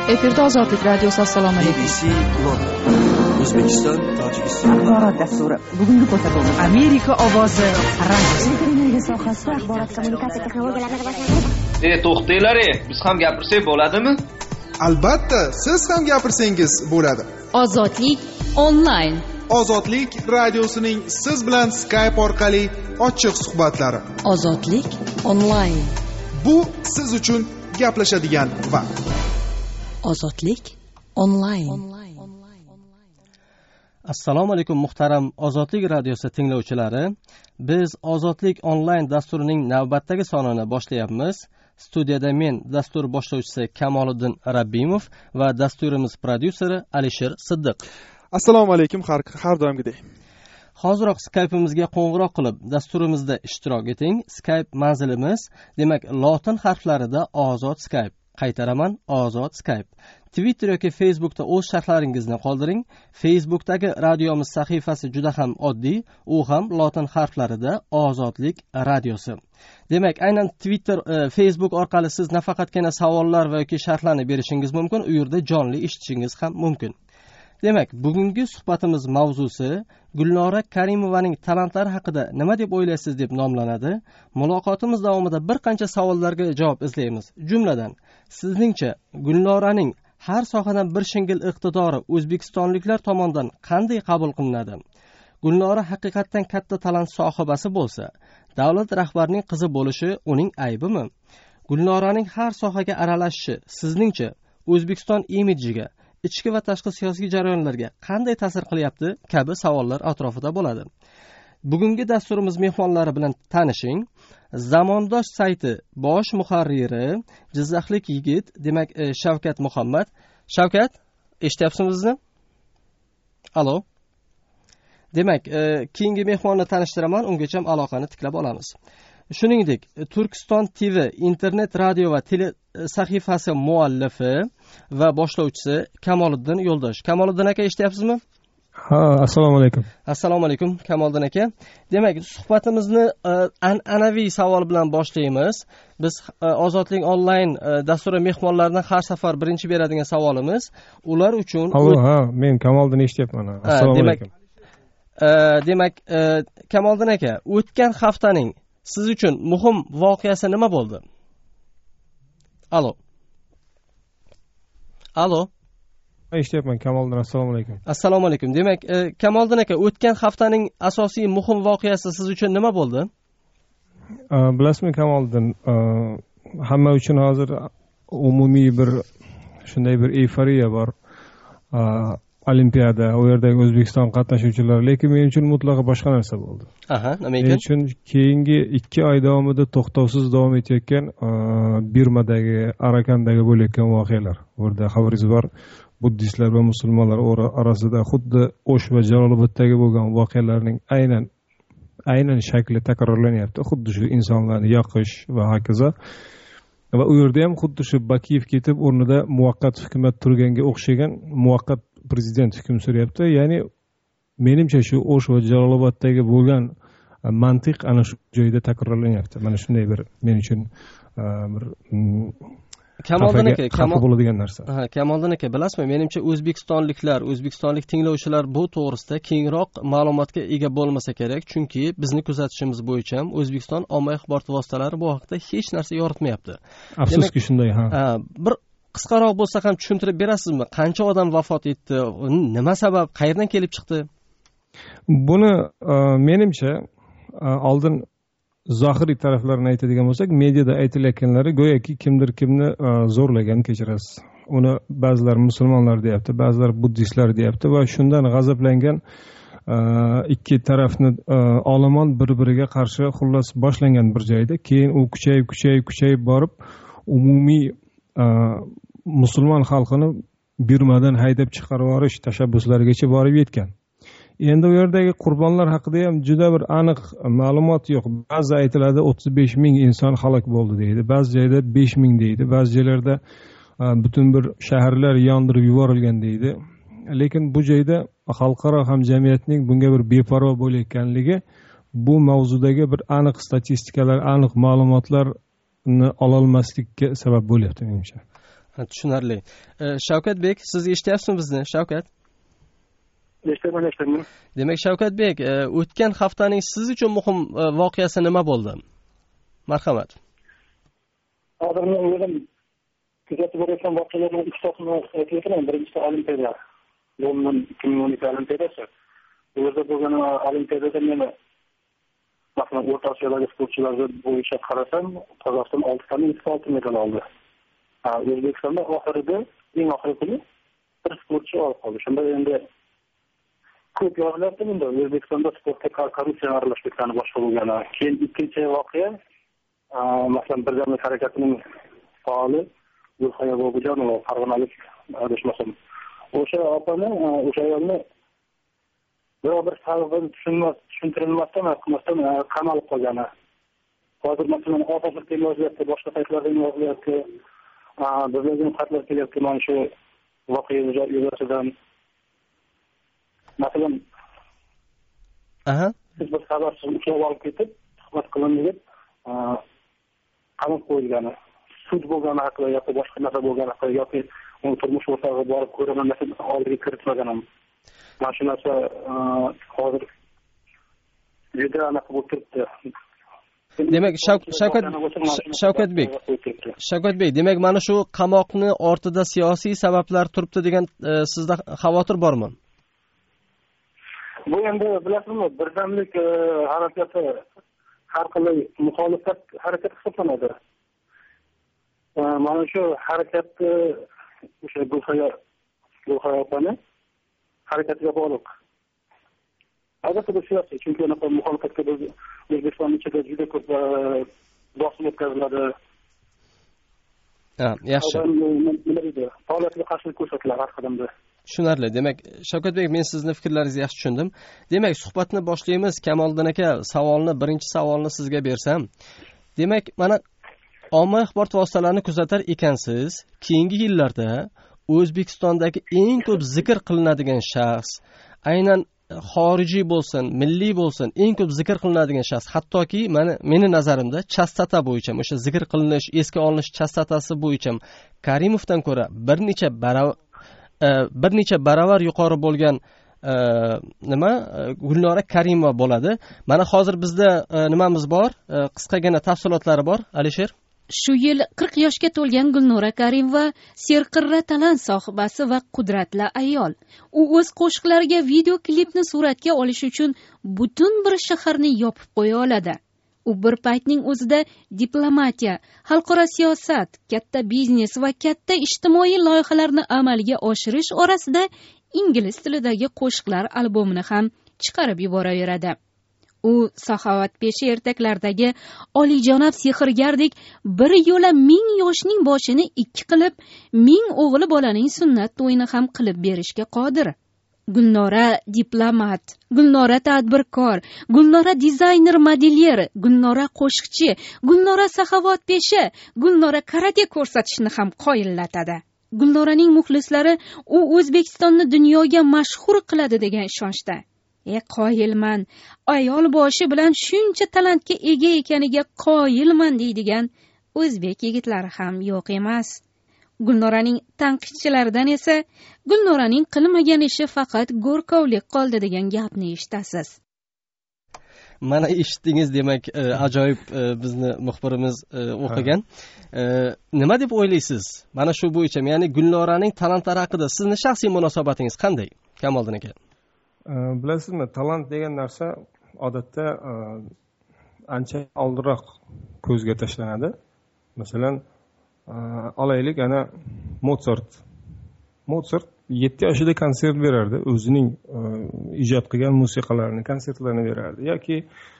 Efirda Ozodlik radiosi. Assalomu alaykum. BBC London, O'zbekiston, Tojikiston. Axborot dasturi. Bugungi ko'rsatuvimiz Amerika ovozi radiosi. Energiya sohasida axborot kommunikatsiya texnologiyalarini rivojlantirish. To'xtanglar, biz ham gapirsak bo'ladimi? Albatta, siz ham gapirsangiz bo'ladi. Ozodlik onlayn. Ozodlik radiosining siz bilan Skype orqali ochiq suhbatlari. Ozodlik onlayn. Bu siz uchun gaplashadigan vaqt. Ozodlik onlayn. Assalomu alaykum muhtaram Ozodlik radiosi tinglovchilari. Biz Ozodlik onlayn dasturining navbatdagi sonini boshlayapmiz. Studiyada men dastur boshlovchisi Kamoliddin Rabbimov va dasturimiz prodyuseri Alisher Siddiq. Assalomu alaykum har doimgidek. Hoziroq Skype'imizga qo'ng'iroq qilib dasturimizda ishtirok eting. Skype manzilimiz, demak, lotin harflarida Ozod Skype. Qaytaraman, Ozod Skype. Twitter yoki Facebookda o'z sharhlaringizni qoldiring. Facebookdagi radiomiz sahifasi juda ham oddiy, u ham lotin harflarida Ozodlik radiosi. Demak, aynan Twitter, Facebook orqali siz nafaqatgina savollar va yoki sharhlarni berishingiz mumkin, u yerda jonli eshitishingiz ham mumkin. Demak, bugungi suhbatimiz mavzusi Gulnora Karimovaning talantlari haqida nima deb o'ylaysiz deb nomlanadi. Muloqotimiz davomida bir qancha savollarga javob izlaymiz. Jumladan, sizningcha Gulnoraning har sohadan bir shingil iqtidori o'zbekistonliklar tomonidan qanday qabul qilinadi? Gulnora haqiqatdan katta talant sohibasi bo'lsa, davlat rahbarining qizi bo'lishi uning aybimi? Gulnoraning har sohaga aralashishi sizningcha O'zbekiston imidjiga, ichki va tashqi siyosiy jarayonlarga qanday ta'sir qilyapti kabi savollar atrofida bo'ladi. Bugungi dasturimiz mehmonlari bilan tanishing. Zamondosh sayti bosh muharriri, jizzaxlik yigit, demak Shavkat Muhammad. Shavkat, eshityapsizmi bizni? Alo. Demak, keyingi mehmonni tanishtiraman, ungacha aloqani tiklab olamiz. Shuningdek, Turkiston TV internet radio va tele sahifasi muallifi va boshlovchisi Kamoliddin Yo'ldosh. Kamoliddin aka, eshityapsizmi? Ha, assalomu alaykum. Assalomu alaykum Kamoliddin aka. Demak, suhbatimizni an'anaviy savol bilan boshlaymiz. Biz Ozodlik onlayn dasturi mehmonlaridan har safar birinchi beradigan savolimiz ular uchun. Ha, men Kamoliddin eshityapman. Assalomu alaykum. Demak, Kamoliddin aka, o'tgan haftaning siz uchun muhim voqeasi nima bo'ldi? Alo. Alo. Eshityapman Kamoliddin, assalomu alaykum. Assalomu alaykum. Demak, Kamoliddin aka, o'tgan haftaning asosiy muhim voqeasi siz uchun nima bo'ldi? Bilasizmi Kamoliddin, hamma uchun hozir umumiy bir shunday bir euforiya bor. Olimpiada, u yerdagi O'zbekiston qatnashuvchilari, lekin men uchun mutlaqo boshqa narsa bo'ldi. Aha, nima ekan? Men uchun keyingi 2 oy davomida to'xtovsiz davom etayotgan Birmadagi, Arakandagi bo'layotgan voqealar. Bu yerda xabaringiz bor, buddistlar va musulmonlar orasida xuddi O'sh va Jaloloboddagi bo'lgan voqealarning aynan shakli takrorlanyapti. Xuddi shu insonlarni yoqish va hokazo. Va u yerda ham xuddi shu Bakiyev ketib o'rnida muvaqqat hukumat turganga o'xshagan muvaqqat prezident hukm suryapti. Ya'ni menimcha shu O'sh va Jaloloboddagi bo'lgan mantiq ana shu joyda takrorlanyapti. Mana shunday bir men uchun bir Kamoliddin aka, bo'ladigan narsa. Kamoliddin aka, bilasizmi, menimcha o'zbekistonlik tinglovchilar bu to'g'risida kengroq ma'lumotga ega bo'lmasa kerak, chunki bizni kuzatishimiz bo'yicha ham O'zbekiston ommaviy axborot vositalari bu haqda hech narsa yoritmayapti. Afsuski shunday, bir qisqaroq bo'lsa ham tushuntirib berasizmi? Qancha odam vafot etdi? Nima sabab? Qayerdan kelib chiqdi? Buni menimcha oldin zohiriy taraflarini aytadigan bo'lsak, mediada aytilayotganlari go'yoki kimdir kimni zo'rlagan, kechirasiz. Uni ba'zilar musulmonlar deyapti, ba'zilar buddistlar deyapti va shundan g'azablangan ikki tarafni olomon bir-biriga qarshi xullas boshlangan bir joyda, keyin u kuchayib borib umumiy musulmon xalqini Birmadan haydab chiqarib yuborish tashabbuslarigacha borib yetgan. Endi u yerdagi qurbonlar haqida ham juda bir aniq ma'lumot yo'q. Ba'zi aytiladi 35 ming inson halok bo'ldi deydi, ba'zi joyda 5 ming deydi, ba'zi joylarda butun bir shaharlar yondirib yuborilgan deydi. Lekin bu joyda xalqaro hamjamiyatning bunga bir beparvo bo'layotganligi, bu mavzudagi bir aniq statistikalar, aniq ma'lumotlarni ololmaslikka sabab bo'lyapti menimcha. Tushunarli. Shavkatbek, siz eshityapsizmi bizni, Shavkat? Eshitaman. Demak, Shavkatbek, o'tgan haftaning siz uchun muhim voqeasi nima bo'ldi? Marhamat. Hozir men o'zim kuzatib borayotgan voqealarning ikkitasini aytayotgaman. Birinchisi Olimpiada. London 2012 Olimpiadasi. O'zida bo'lgan Olimpiadada meni masalan O'rta Osiyodagi sportchilar bo'yicha qarasam, Qozog'iston 6 taning oltin medal oldi. O'zbekistonda oxirida eng oxirgi kuni bir sportchi olib qoldi. Shunda endi ko'p yo'llarda bunda O'zbekistonda sportga korrupsiya aralashayotgani boshqa bo'lgani. Keyin ikkinchi voqea masalan Birdamlik harakatining faoli Gulxaya Bobojonova, farg'onalik adashmasam. O'sha opani, o'sha ayolni bir sababini tushuntirilmasdan qamalib qolgani. Hozir masalan Otabirda yozyapti, boshqa saytlarda yozyapti. Bizlarga xatlar kelyapti mana shu voqea yuzasidan. Masalan, siz bir sababsiz uchoq olib ketib, suhbat qilindi deb qamab qo'yilgani. Sud bo'lgani haqida yoki boshqa narsa bo'lgani haqida yoki uni turmush o'rtog'i borib ko'raman deb oldiga kiritmagan ham. Mana shu narsa hozir juda aniq bo'lib turibdi. Demak, Shavkatbek, demak mana shu qamoqni ortida siyosiy sabablar turibdi degan sizda xavotir bormi? Bu endi bilasizmi, birdamlik harakati har qanday muxolifat harakati hisoblanadi. Mana shu harakatni o'sha Gulxaya opani harakatiga bog'liq. Albatta bu siyosiy, chunki unaqa muxolifatga O'zbekiston ichida juda ko'p bosim o'tkaziladi. Yaxshi. Faoliyatga qarshilik ko'rsatiladi har qadamda. Tushunarli. Demak, Shavkatbek, men sizni fikrlaringizni yaxshi tushundim. Demak, suhbatni boshlaymiz. Kamoliddin aka, birinchi savolni sizga bersam. Demak, mana ommaviy axborot vositalarini kuzatar ekansiz. Keyingi yillarda O'zbekistondagi eng ko'p zikr qilinadigan shaxs, aynan xorijiy bo'lsin, milliy bo'lsin, eng ko'p zikr qilinadigan shaxs, hattoki meni nazarimda chastata bo'yicha, o'sha zikr qilinish, esga olinish chastatasi bo'yicha Karimovdan ko'ra bir necha baravar yuqori bo'lgan Gulnora Karimova bo'ladi. Mana hozir bizda nimamiz bor? Qisqagina tafsilotlari bor, Alisher. Shu yil 40 yoshga to'lgan Gulnora Karimova serqirra talant sohibasi va qudratli ayol. U o'z qo'shiqlariga video klipni suratga olish uchun butun bir shaharni yopib qo'ya oladi. U bir paytning o'zida diplomatiya, xalqaro siyosat, katta biznes va katta ijtimoiy loyihalarni amalga oshirish orasida ingliz tilidagi qo'shiqlar albomini ham chiqarib yuboraveradi. U saxovatpeshi ertaklardagi oliyjanob sehrgardek bir yo'la 1000 yoshning boshini ikki qilib, 1000 o'g'li bolaning sunnat to'yini ham qilib berishga qodir. Gulnora diplomat, Gulnora tadbirkor, Gulnora dizayner modelyer, Gulnora qo'shiqchi, Gulnora saxovatpeshi, Gulnora karate ko'rsatishni ham qoyillatadi. Gulnoraning muxlislari u O'zbekistonni dunyoga mashhur qiladi degan ishonchda. Qoyilman, ayol boshi bilan shuncha talantga ega ekaniga qoyilman deydigan o'zbek yigitlari ham yo'q emas. Gulnoraning tanqidchilaridan esa Gulnoraning qilmagan ishi faqat go'rkovlik qoldi degan gapni eshitasiz. Mana eshitdingiz, demak, ajoyib bizni muxbirimiz o'qigan. Nima deb o'ylaysiz? Mana shu bo'yicha, ya'ni Gulnoraning talantlari haqida sizni shaxsiy munosabatingiz qanday, Kamoliddin aka? Bilasizmi, talant degan narsa odatda ancha oldinroq ko'zga tashlanadi. Masalan, olaylik, ana Mozart 7 yoshida konsert berardi, o'zining ijod qilgan musiqalarini, konsertlarini berardi. Yoki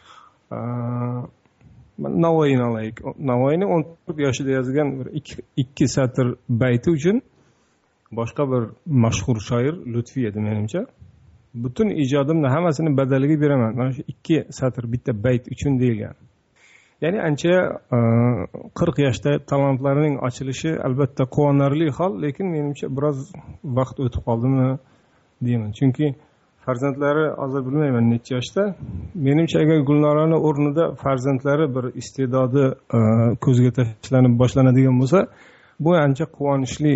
Navoiyni olaylik. Navoiyni 14 yoshida yozgan bir 2 satr bayti uchun boshqa bir mashhur shoir Lutfiy edi menimcha. Butun ijodimni hammasini badaliga beraman, mana shu 2 satr bitta bayt uchun deyilgan. Ya'ni ancha 40 yoshda talantlarining ochilishi albatta quvonarli hol, lekin menimcha biroz vaqt o'tib qoldimi deyman. Chunki farzandlari hozir bilmayman necha yoshda. Menimcha agar Gulnorani o'rnida farzandlari bir iste'dodi ko'zga tashlanib boshlanadigan bo'lsa, bu ancha quvonchli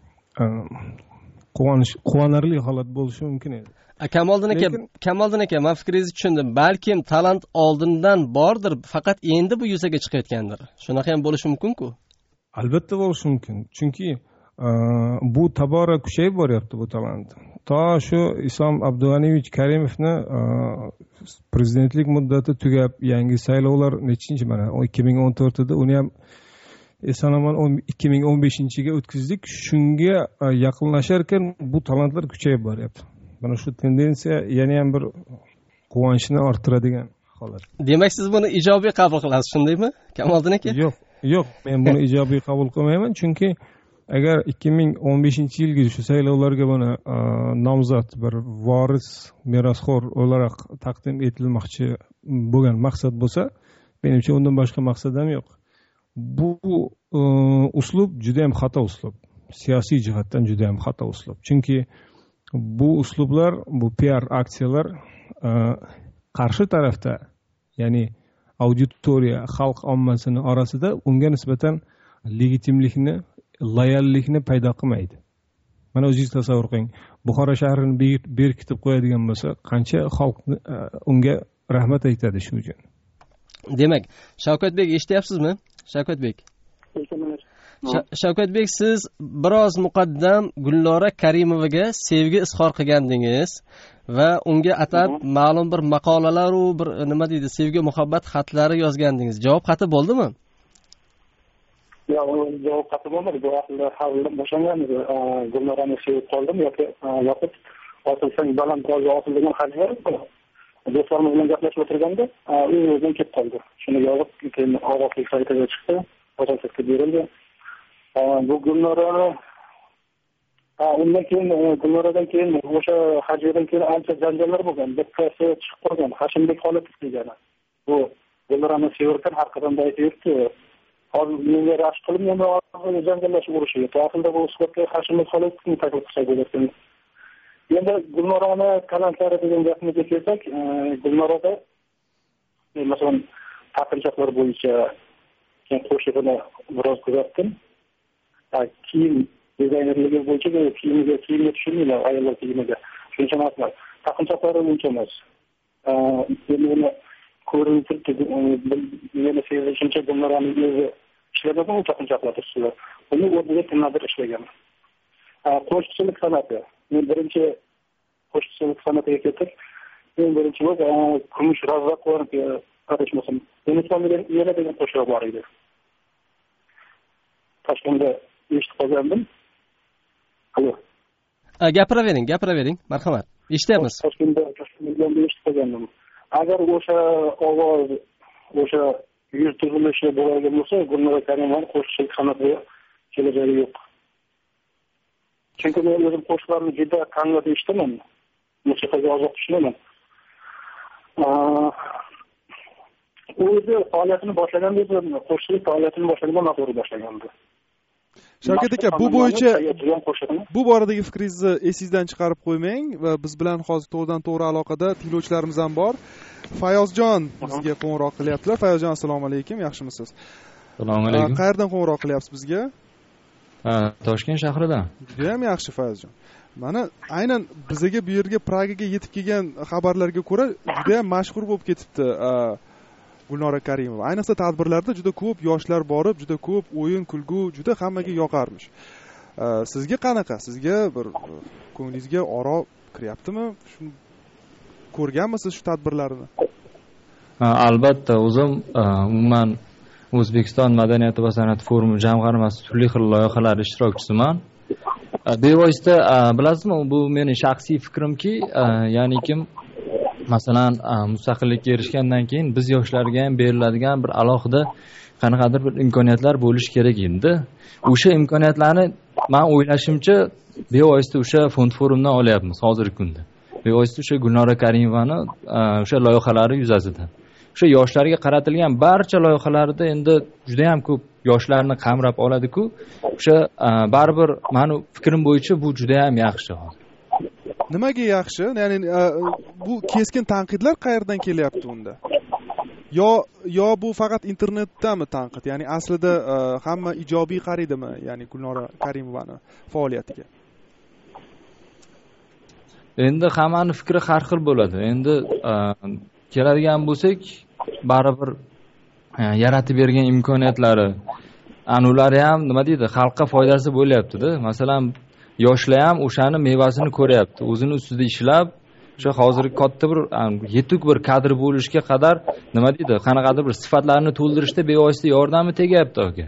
quvonarli holat bo'lishi mumkin edi. Kamoliddin aka, men fikringizni tushundim. Balkim talant oldindan bordir, faqat endi bu yuzaga chiqayotgandir. Shunaqa ham bo'lishi mumkin-ku. Albatta bo'lishi mumkin. Chunki bu tobora kuchayib boryapti bu talant. To shu Islom Abdug'aniyevich Karimovni prezidentlik muddati tugab, yangi saylovlar nechinchi mana 2014da uni ham esonaman 2015-ga o'tkazdik. Shunga yaqinlashar ekan bu talantlar kuchayib boryapti. Mana shu tendensiya yana ham bir quvonchni orttiradigan holat. Demak, siz buni ijobiy qabul qilasiz, shundaymi, Kamoliddin aka? Yo'q, men buni ijobiy qabul qilmayman, chunki agar 2015-yilgi shu saylovlarga buni nomzod bir voris merosxo'r o'laroq taqdim etilmoqchi bo'lgan maqsad bo'lsa, menimcha undan boshqa maqsad ham yo'q. Bu uslub juda ham xato uslub. Siyosiy jihatdan juda ham xato uslub. Chunki bu uslublar, bu PR aksiyalar qarshi tarafda, ya'ni auditoriya, xalq ommasini orasida unga nisbatan legitimlikni, loyallikni paydo qilmaydi. Mana o'zingiz tasavvur qiling. Buxoro shahrini berkitib qo'yadigan bo'lsa, qancha xalq unga rahmat aytadi shu uchun. Demak, Shavkatbek, eshityapsizmi? Shavkatbek, siz biroz muqaddam Gulnora Karimovaga sevgi izhor qilgandingiz va unga atab ma'lum bir maqolalar u bir nima deydi, sevgi muhabbat xatlari yozgandingiz. Javob xati bo'ldimi? Yo'q, javob xati bo'lmadi. Bu aslida hali boshlangan edi. Gulnorani sevib qoldim yoki osilsang baland ro'za osilgan xat bor. Do'stlarim bilan gaplashib o'tirganda o'zidan ketib qoldi. Shuni yozib, keyin og'oqlik saytiga chiqdi, osilsakka berildi. Bu Gulnorani Gulnoradan keyin o'sha hajdan keyin ancha janjallar bo'lgan. Bittasi chiqib qolgan, Hashimdek Xolidov degani. Bu Gulnorani sevirkan har qadamda aytib yuribdi. Hozir menga rashk qilib, meni janjallashib urishyapti. Aslida bu suhbatga Hashimdek Xolidovni taklif qilsa bo'larkan. Endi Gulnorani talantlari degan gapimizga kelsak, Gulnorada masalan taqinchoqlar bo'yicha qo'shig'ini biroz kuzatdim. Kiyim dizaynerligi bo'yicha kiyimga tushunmayman, ayollar kiyimiga. Shuncha emasman. Taqinchoqlari uncha emas. Endi ko'rinib turibdi, meni sevishimcha Gulnorani o'zi ishlagan u taqinchoqlar ustida. Uni o'rniga kimlardir ishlagan. Qo'shiqchilik san'ati. Men birinchi qo'shiqchilik san'atiga ketib, men birinchi bo'lib Kumush Razzoqovga qatnashmasam. Unutmagan yana degan qo'shiq bor edi. Toshkentda eshitib qolgandim. Alo. Gapiravering, marhamat. Eshityapmiz. Toshkentda eshitib qolgandim. Agar o'sha ovoz, o'sha yuz tuzilishi bo'lgan bo'lsa, Gulnora Karimova qo'shiqchilik san'atiga kelajagi yo'q. Chunki men o'zim qo'shiqlarni juda tanlab eshitaman. Musiqaga ozoq tushunaman. O'zi faoliyatini boshlaganda, qo'shiqchilik faoliyatini boshlaganda noto'g'ri boshlagandi. Shavkat aka, bu bo'yicha bu boradagi fikringizni esingizdan chiqarib qo'ymang va biz bilan hozir to'g'ridan-to'g'ri aloqada tinglovchilarimiz ham bor. Fayozjon bizga qo'ng'iroq qilyaptilar. Fayozjon, assalomu alaykum, yaxshimisiz? Assalomu alaykum. Qayerdan qo'ng'iroq qilyapsiz bizga? Toshkent shahridan. Juda ham yaxshi, Fayozjon. Mana aynan bizga bu yerga Pragaga yetib kelgan xabarlarga ko'ra juda ham mashhur bo'lib ketibdi Gulnora Karimova. Ayniqsa tadbirlarda juda ko'p yoshlar borib, juda ko'p o'yin, kulgu, juda hammaga yoqarmish. Sizga qanaqa? Sizga bir ko'nglingizga oro kiryaptimi? Shuni ko'rganmisiz shu tadbirlarni? Albatta, o'zim umuman O'zbekiston madaniyati va san'at forumi jamg'armasi turli xil loyihalar ishtirokchisiman. Bevosita bilasizmi, bu meni shaxsiy fikrimki, ya'ni kim masalan mustaqillikka erishgandan keyin biz yoshlarga ham beriladigan bir alohida qanaqadir bir imkoniyatlar bo'lishi kerak edi. O'sha imkoniyatlarni men o'ylashimcha bevosita o'sha fond forumdan olyapmiz hozirgi kunda. Bevosita o'sha Gulnora Karimovani o'sha loyihalari yuzasidan. O'sha yoshlarga qaratilgan barcha loyihalarda endi juda ham ko'p yoshlarni qamrab oladi-ku. O'sha baribir meni fikrim bo'yicha bu juda ham yaxshi. Nimaga yaxshi? Ya'ni bu keskin tanqidlar qayerdan kelyapti unda? yo bu faqat internetdami tanqid, ya'ni aslida hamma ijobiy qaraydimi, ya'ni Gulnora Karimovani faoliyatiga? Endi hammani fikri har xil bo'ladi. Endi keladigan bo'lsak, baribir yaratib bergan imkoniyatlari, anulari ham nima deydi, xalqqa foydasi bo'lyapti-da. Masalan, yoshlar ham o'shani mevasini ko'ryapti. O'zini ustida ishlab, o'sha hozirgi katta bir yetuk bir kadr bo'lishga qadar nima deydi, qanaqadir bir sifatlarni to'ldirishda bevosita yordami tegyapti aka.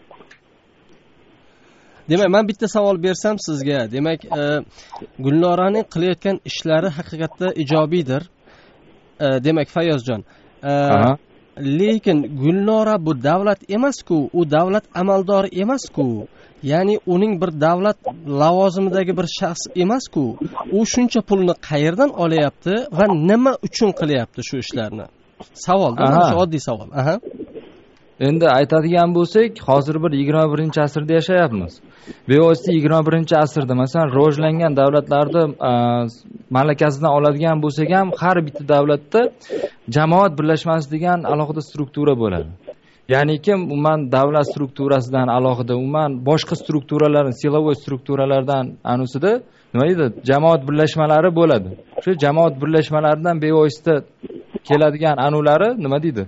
Demak, men bitta savol bersam sizga, demak, Gulnoraning qilayotgan ishlari haqiqatda ijobiydir. Demak, Fayozjon, lekin Gulnora bu davlat emas-ku, u davlat amaldori emas-ku. Ya'ni uning bir davlat lavozimidagi bir shaxs emas-ku. U shuncha pulni qayerdan olyapti va nima uchun qilyapti shu ishlarni? Savolda, shu oddiy savol. Endi aytadigan bo'lsak, hozir bir 21-asrda yashayapmiz. Bevosita 21-asrda, masalan, rivojlangan davlatlarda malakasidan oladigan bo'lsak ham, har bitta davlatda jamoat birlashmasi degan alohida struktura bo'ladi. Ya'niki, umuman davlat strukturasidan alohida, umuman boshqa strukturalardan, silovoy strukturalardan anusida nima deydi, jamoat birlashmalari bo'ladi. Shu jamoat birlashmalaridan bevosita keladigan anulari nima deydi?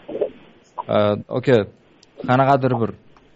Qanaqadir bir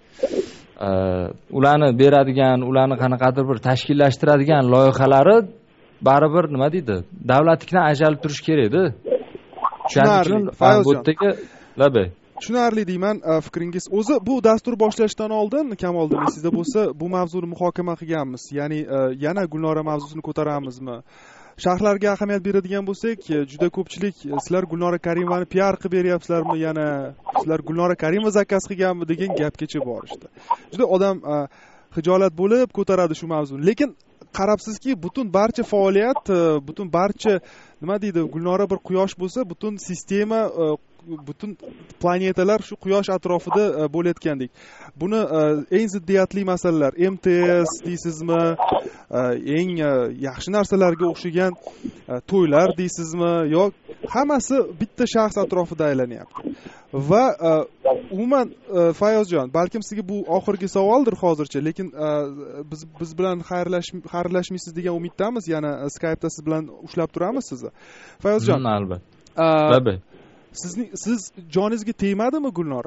ularni beradigan, ularni qanaqadir bir tashkillashtiradigan loyihalari baribir nima deydi, davlatlikdan ajralib turish kerak-da. Shuning uchun Fayozga labay. Tushunarli deyman fikringiz. O'zi bu dastur boshlashdan oldin Kamoliddin, sizda bo'lsa bu mavzuni muhokama qilganmiz. Ya'ni yana Gulnora mavzusini ko'taramizmi? Shaxslarga ahamiyat beradigan bo'lsak, juda ko'pchilik sizlar Gulnora Karimovani PR qilib beryapsizlarmi, yana sizlar Gulnora Karimova zakaz qilganmi degan gapgacha borishdi. Juda odam hijolat bo'lib ko'taradi shu mavzuni. Lekin qarabsizki, butun barcha faoliyat, butun barcha nima deydi, Gulnora bir quyosh bo'lsa, butun sistema, butun planetalar shu quyosh atrofida bo'layotgandek. Buni eng ziddiyatli masalalar, MTS deysizmi, eng yaxshi narsalarga o'xshagan to'ylar deysizmi, yo hammasi bitta shaxs atrofida aylanyapti. Va umuman Fayozjon, balkim sizga bu oxirgi savoldir hozircha, lekin biz bilan xayrlashmaysiz degan umiddamiz. Yana Skype'da siz bilan ushlab turamiz sizni. Fayozjon, albatta. Siz joningizga tegmadimi Gulnora?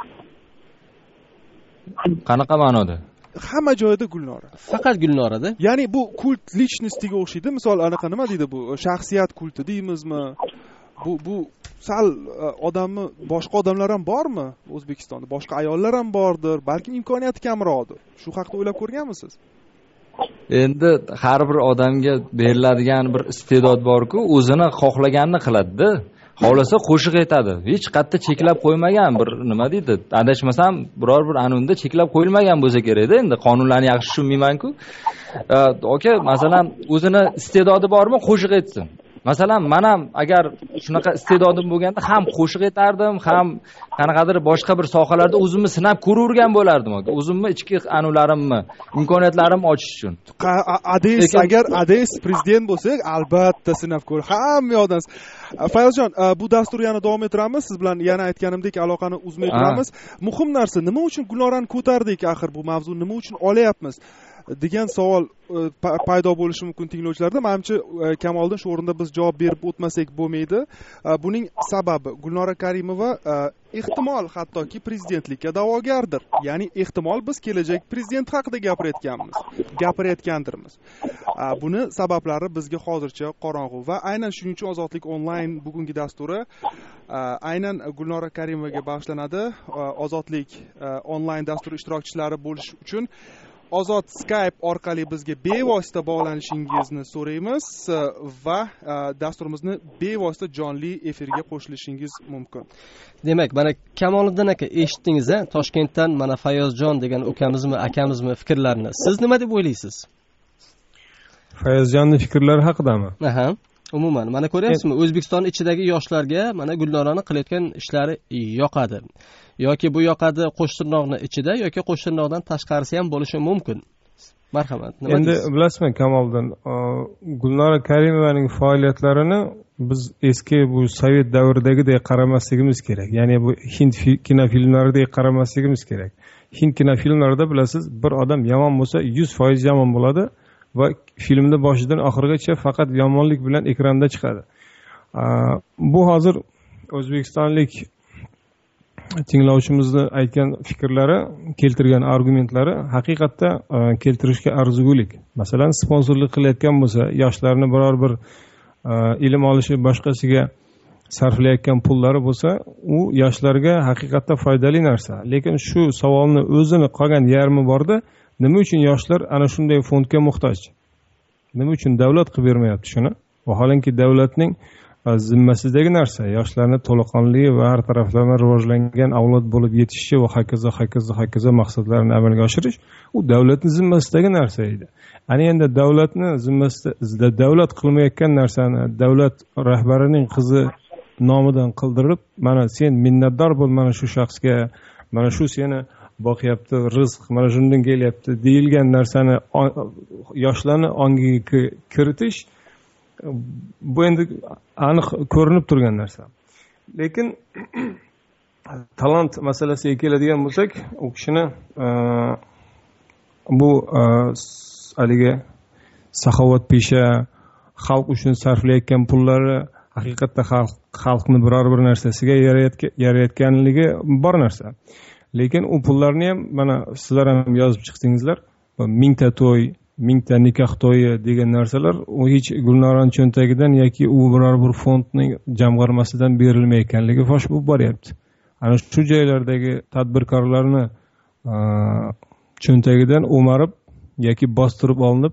Qanaqa ma'noda? Hamma joyda Gulnora. Faqat Gulnorada. Ya'ni bu kult lичностiga o'xshaydi. Misol anaqa nima deydi bu? Shaxsiyat kulti deymizmi? Bu sal odamni, boshqa odamlar ham bormi O'zbekistonda? Boshqa ayollar ham bordir, balkim imkoniyati kamroqdir. Shu haqida o'ylab ko'rganmisiz? Endi har bir odamga beriladigan bir iste'dod bor-ku, o'zini xohlaganini qiladi-da. Xohlasa qo'shiq aytadi. Hech qayerda cheklab qo'ymagan bir nima deydi? Adashmasam, biror bir anunda cheklab qo'yilmagan bo'lsa kerak-da. Endi qonunlarni yaxshi tushunmayman-ku. Masalan, o'zini iste'dodi bormi, qo'shiq aytsin. Masalan, men ham agar shunaqa iste'dodim bo'lganda ham qo'shiq aytardim, ham qanaqadir boshqa bir sohalarda o'zimni sinab ko'ravergan bo'lardim. O'zimni ichki anularimni, imkoniyatlarimni ochish uchun. Agar ADS prezident bo'lsak, albatta sinab ko'r. Hamma yoqdan. Fayozjon, bu dasturni yana davom ettiramiz. Siz bilan yana aytganimdek aloqani uzmay turamiz. Muhim narsa, nima uchun Gulnorani ko'tardik axir, bu mavzuni nima uchun olyapmiz degan savol paydo bo'lishi mumkin tinglovchilarda. Menimcha Kamoliddin shu o'rinda biz javob berib o'tmasak bo'lmaydi. Buning sababi Gulnora Karimova ehtimol hattoki prezidentlikka da'vogardir. Ya'ni ehtimol biz kelajak prezident haqida gapirayotgandirmiz. Buni sabablari bizga hozircha qorong'u va aynan shuning uchun Ozodlik onlayn bugungi dasturi aynan Gulnora Karimovaga bag'ishlanadi. Ozodlik onlayn dasturi ishtirokchilari bo'lish uchun Ozod Skype orqali bizga bevosita bog'lanishingizni so'raymiz va dasturimizni bevosita jonli efirga qo'shilishingiz mumkin. Demak, mana Kamoliddin aka, eshitdingiz, Toshkentdan mana Fayozjon degan akamizmi fikrlarini. Siz nima deb o'ylaysiz? Fayozjonning fikrlari haqidami? Umuman, mana ko'ryapsizmi, O'zbekiston ichidagi yoshlarga mana Gulnorani qilayotgan ishlari yoqadi. Yoki bu yoqadi qo'shtirnoqning ichida, yoki qo'shtirnoqdan tashqarisi ham bo'lishi mumkin. Marhamat. Endi bilasizmi Kamoliddin, Gulnora Karimovaning faoliyatlarini biz eski bu sovet davridagidek qaramasligimiz kerak. Ya'ni bu hind kinofilmlaridek qaramasligimiz kerak. Hind kinofilmlarida bilasiz, bir odam yomon bo'lsa 100% yomon bo'ladi va filmni boshidan oxirigacha faqat yomonlik bilan ekranda chiqadi. Bu hozir o'zbekistonlik tinglovchimizni aytgan fikrlari, keltirgan argumentlari haqiqatda keltirishga arzigulik. Masalan, sponsorlik qilayotgan bo'lsa, yoshlarni biror bir ilm olishi boshqasiga sarflayotgan pullari bo'lsa, u yoshlarga haqiqatda foydali narsa. Lekin shu savolni o'zini qolgan yarmi borda, nima uchun yoshlar ana shunday fondga muhtoj? Nima uchun davlat qilib bermayapti shuni? Vaholanki davlatning zimmasidagi narsa yoshlarni to'laqonli va har taraflama rivojlangan avlod bo'lib yetishishi va hokazo maqsadlarini amalga oshirish u davlatning zimmasidagi narsa edi. Ana endi davlatni zimmasida davlat qilmayotgan narsani davlat rahbarining qizi nomidan qildirib, mana sen minnatdor bo'l mana shu shaxsga, mana shu seni boqyapti, rizq mana shundan kelyapti deyilgan narsani yoshlarni ongiga kiritish, bu endi aniq ko'rinib turgan narsa. Lekin talant masalasiga keladigan bo'lsak, u kishini bu haligi saxovatpesha xalq uchun sarflayotgan pullari haqiqatda xalqni biror bir narsasiga yarayotganligi bor narsa. Lekin u pullarni ham mana sizlar ham yozib chiqdingizlar. 1000 ta to'y, 1000 ta nikoh to'yi degan narsalar u hech Gulnoraning cho'ntagidan yoki u biror bir fondning jamg'armasidan berilmayotganligi fosh bo'lib boryapti. Ana shu joylardagi tadbirkorlarni cho'ntagidan o'marib yoki bostirib olinib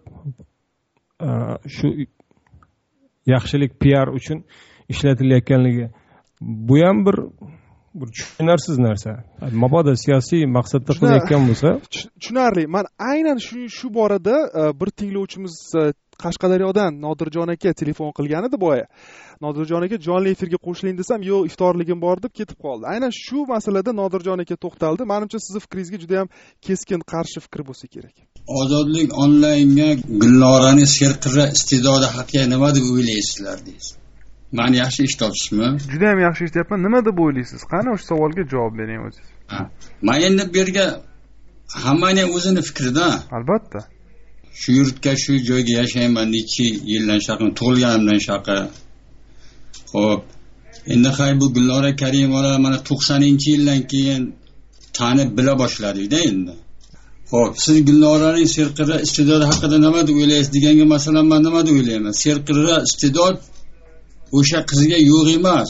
shu yaxshilik PR uchun ishlatilayotganligi, bu ham bir tushunarsiz narsa. Mabodo siyosiy maqsadda qilayotgan bo'lsa, tushunarli. Men aynan shu borada bir tinglovchimiz Qashqadaryodan Nodirjon aka telefon qilgan edi boya. Nodirjon aka jonli efirga qo'shiling desam, yo'q, iftorligim bor deb ketib qoldi. Aynan shu masalada Nodirjon aka to'xtaldi. Menimcha sizni fikringizga juda ham keskin qarshi fikr bo'lsa kerak. Ozodlik onlaynga Gulnoraning serqirra iste'dodi haqida nima deb o'ylaysizlar deysiz? Meni yaxshi eshitibsizmi? Juda ham yaxshi eshityapman. Nima deb o'ylaysiz? Qani o'sha savolga javob bering o'zingiz. Men endi bu yerga hammaning o'zini fikrida. Albatta. Shu yurtga, shu joyga yashayman necha yildan shaqim, tug'ilganimdan shaqa. Xo'p, endi bu Gulnora Karimova mana 90-yildan keyin tanib bila boshladik-da endi. Xo'p, siz Gulnoraning serqirra iste'dodi haqida nima deb o'ylaysiz deganga masalan men nima deb o'ylayman? Serqirra iste'dod o'sha qizga yo'q emas.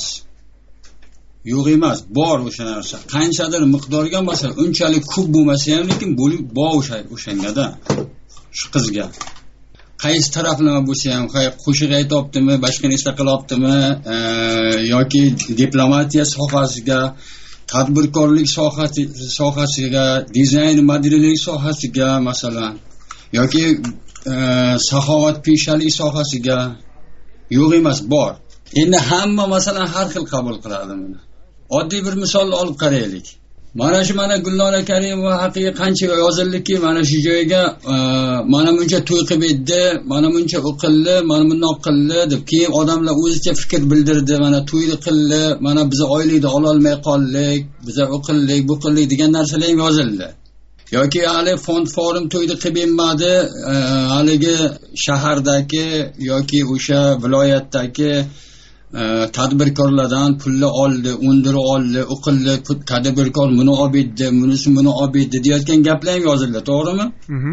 Yo'q emas, bor o'sha narsa. Qanchadir miqdorga masalan unchalik ko'p bo'lmasa ham, lekin bor o'shangada. Shu qizga qaysi taraflama bo'lsa ham, qo'shiq aytibdimi, boshqa narsa qilyaptimi, yoki diplomatiya sohasiga, tadbirkorlik sohasiga, dizayn modellik sohasiga masalan, yoki saxovatpeshalik sohasiga yo'q emas, bor. Endi hamma masalan har xil qabul qiladi buni. Oddiy bir misol olib qaraylik. Mana Gulnora Karimova haqiga qancha yozildiki, mana shu joyga mana buncha to'y qilib edi, mana buncha o'qildi, mana bundoq qildi deb keyin odamlar o'zicha fikr bildirdi, mana to'yni qildi, mana biz oylikni ola olmay qoldik, biz o'qildik, bu qildik degan narsalar ham yozildi. Yoki hali fond forum to'yni qilib bermadi, haligi shahardagi yoki o'sha viloyatdagi tadbirkorlardan pulni oldi, undirib oldi, o'qildi, tadbirkor buni olibdi, bunisi buni olibdi deyotgan gaplar ham yozildi, to'g'rimi?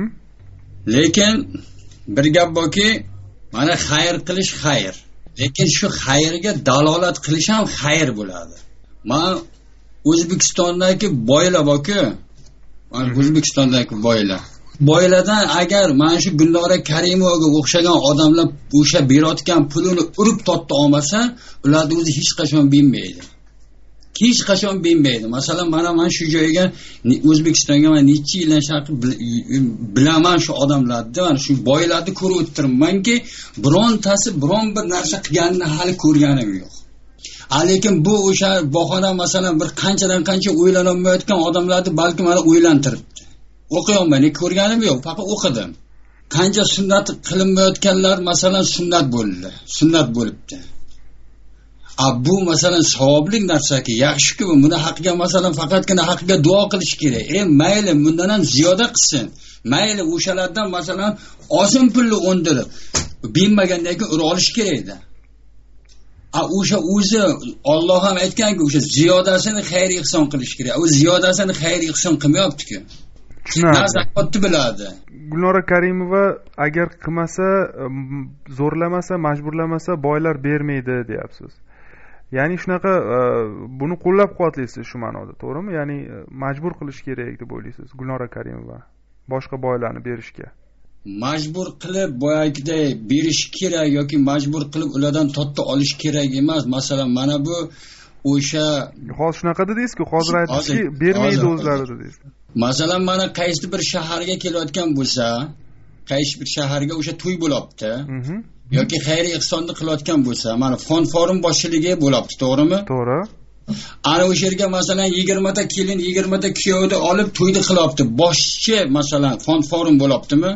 Lekin bir gap borki, mana xayr qilish xayr. Lekin shu xayrga dalolat qilish ham xayr bo'ladi. Men O'zbekistondagi boylar borku, O'zbekistondagi boylardan agar mana shu Gulnora Karimovaga o'xshagan odamlar o'sha berayotgan pulini urib to'tta olmasa, ularni o'zi hech qachon bilmaydi. Hech qachon bilmaydi. Masalan, mana shu joyga O'zbekistonga men necha yildan shaqi bilaman shu odamlarni, mana shu boylarni ko'rib o'tiribmanki, birontasi biron bir narsa qilganini hali ko'rganim yo'q. Lekin bu o'sha bahona masalan bir qanchadan qancha o'ylanolmayotgan odamlarni balki mana o'ylantiribdi. O'qiyolmay, ko'rganim yo'q, faqat o'qidim. Qancha sunnat qilinmayotganlar masalan sunnat bo'ldi, sunnat bo'libdi. bu masalan savobli narsaki, yaxshi-ku, buni haqiga masalan faqatgina haqiga duo qilish kerak. Mayli, bundan ham ziyoda qilsin. Mayli, o'shalardan masalan ozin pulni o'ndirib, bilmagandan keyin ura olish kerak edi. O'sha o'zi Alloh ham aytganki, o'sha ziyodasini xayr ihson qilish kerak. U ziyodasini xayr ihson qilmayapti-ku. Zakotni biladi. Gulnora Karimova agar qilmasa, zo'rlamasa, majburlamasa boylar bermaydi deyapsiz. Ya'ni shunaqa buni qo'llab-quvvatlaysiz shu ma'noda, to'g'rimi? Ya'ni majbur qilish kerak deb o'ylaysiz Gulnora Karimova boshqa boylarni berishga. Majbur qilib boyagiday berish kerak yoki majbur qilib ulardan to'tta olish kerak emas. Masalan, mana bu o'sha hozir shunaqa dedingiz-ku, hozir aytdingizki, bermaydi o'zlari dedingiz. Masalan, mana qaysi bir shaharga kelayotgan bo'lsa, qaysi bir shaharga o'sha to'y bo'libdi. Yoki xayr ihsonni qilayotgan bo'lsa, mana fond forum boshchiligi bo'libdi, to'g'rimi? To'g'ri. Ana o'sha yerga masalan 20 ta kelin, 20 ta kuyovni olib to'yni qilyapti. Boshchi masalan fond forum bo'libdimi?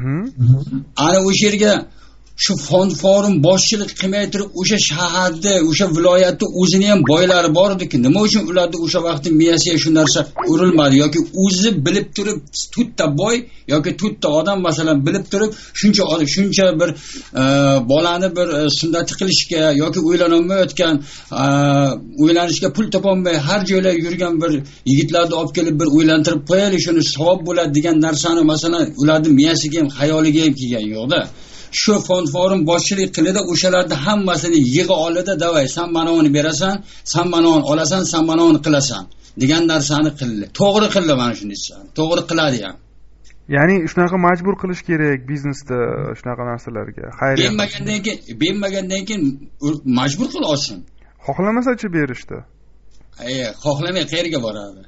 Ana o'sha yerga shu fond forum boshchilik qilmay turib o'sha shaharda, o'sha viloyatda o'zini ham boylari bor edi-ku. Nima uchun ularda o'sha vaqtda miyasiga shu narsa urilmadi yoki o'zi bilib turib to'tta boy yoki to'tta odam masalan bilib turib shuncha bir bolani bir sunnat qilishga yoki uylanolmayotgan, uylanishga pul topolmay har joyda yurgan bir yigitlarni olib kelib bir uylantirib qo'yaylik, shuni savob bo'ladi degan narsani masalan ularning miyasiga ham xayoliga ham kelgan yo'qda. Shu fond forum boshchilik qiladi, o'shalarni hammasini yig'i oladi, davay, sen mana uni berasan, sen mana uni olasan, sen mana uni qilasan degan narsani qildi. To'g'ri qildi mana shuni desa. To'g'ri qiladi ham. Ya'ni shunaqa majbur qilish kerak biznesda shunaqa narsalarga. Xayriya. Bermagandan keyin majbur qil olsin. Xohlamasa-chi berishdi? Xohlamay qayerga boradi?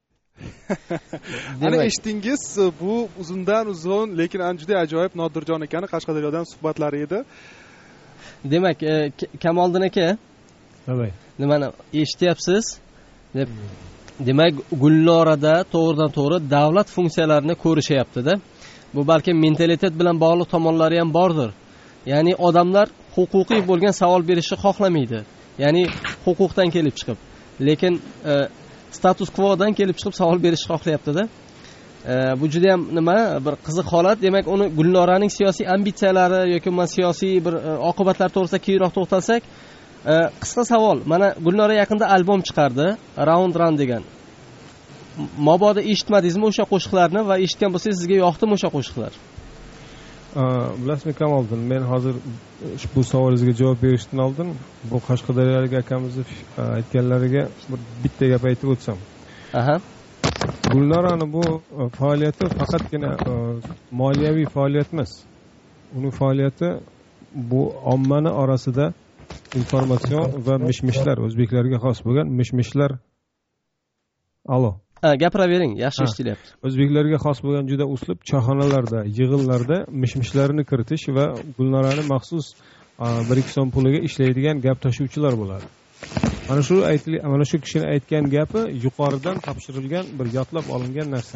Ana eshitdingiz, bu uzundan uzun lekin juda ajoyib Nodirjon akani Qashqadaryodan suhbatlari edi. Demak, Kamoliddin aka, nimani eshityapsiz? Demak, Gulnorada to'g'ridan-to'g'ri davlat funksiyalarini ko'rishyapti-da. Bu balki mentalitet bilan bog'liq tomonlari ham bordir. Ya'ni odamlar huquqiy bo'lgan savol berishni xohlamaydi. Ya'ni huquqdan kelib chiqib, lekin status quodan kelib chiqib savol berishni xohlayapti-da. Bu juda ham nima bir qiziq holat. Demak, uni Gulnoraning siyosiy ambitsiyalari yoki siyosiy bir oqibatlari to'g'risida keyinroq to'xtalsak, qisqa savol. Mana Gulnora yaqinda albom chiqardi, Round Run degan. Mabodo eshitmadingizmi o'sha qo'shiqlarni va eshitgan bo'lsangiz sizga yoqdimi o'sha qo'shiqlar? Bilasizmi Kamoliddin, men hozir bu savolingizga javob berishdan oldin bu Qashqadaryolik akamizni aytganlariga bitta gap aytib o'tsam. Gulnorani bu faoliyati faqatgina moliyaviy faoliyat emas. Uning faoliyati bu ommani orasida informatsion va mishmishlar, o'zbeklarga xos bo'lgan mishmishlar. Alo. Gapiravering, yaxshi eshitilyapti. O'zbeklarga xos bo'lgan juda uslub choyxonalarda, yig'inlarda mishmishlarni kiritish va Gulnorani maxsus 1-2 so'm puliga ishlaydigan gap tashuvchilar bo'ladi. Mana shu kishining aytgan gapi yuqoridan topshirilgan bir yotlab olingan narsa.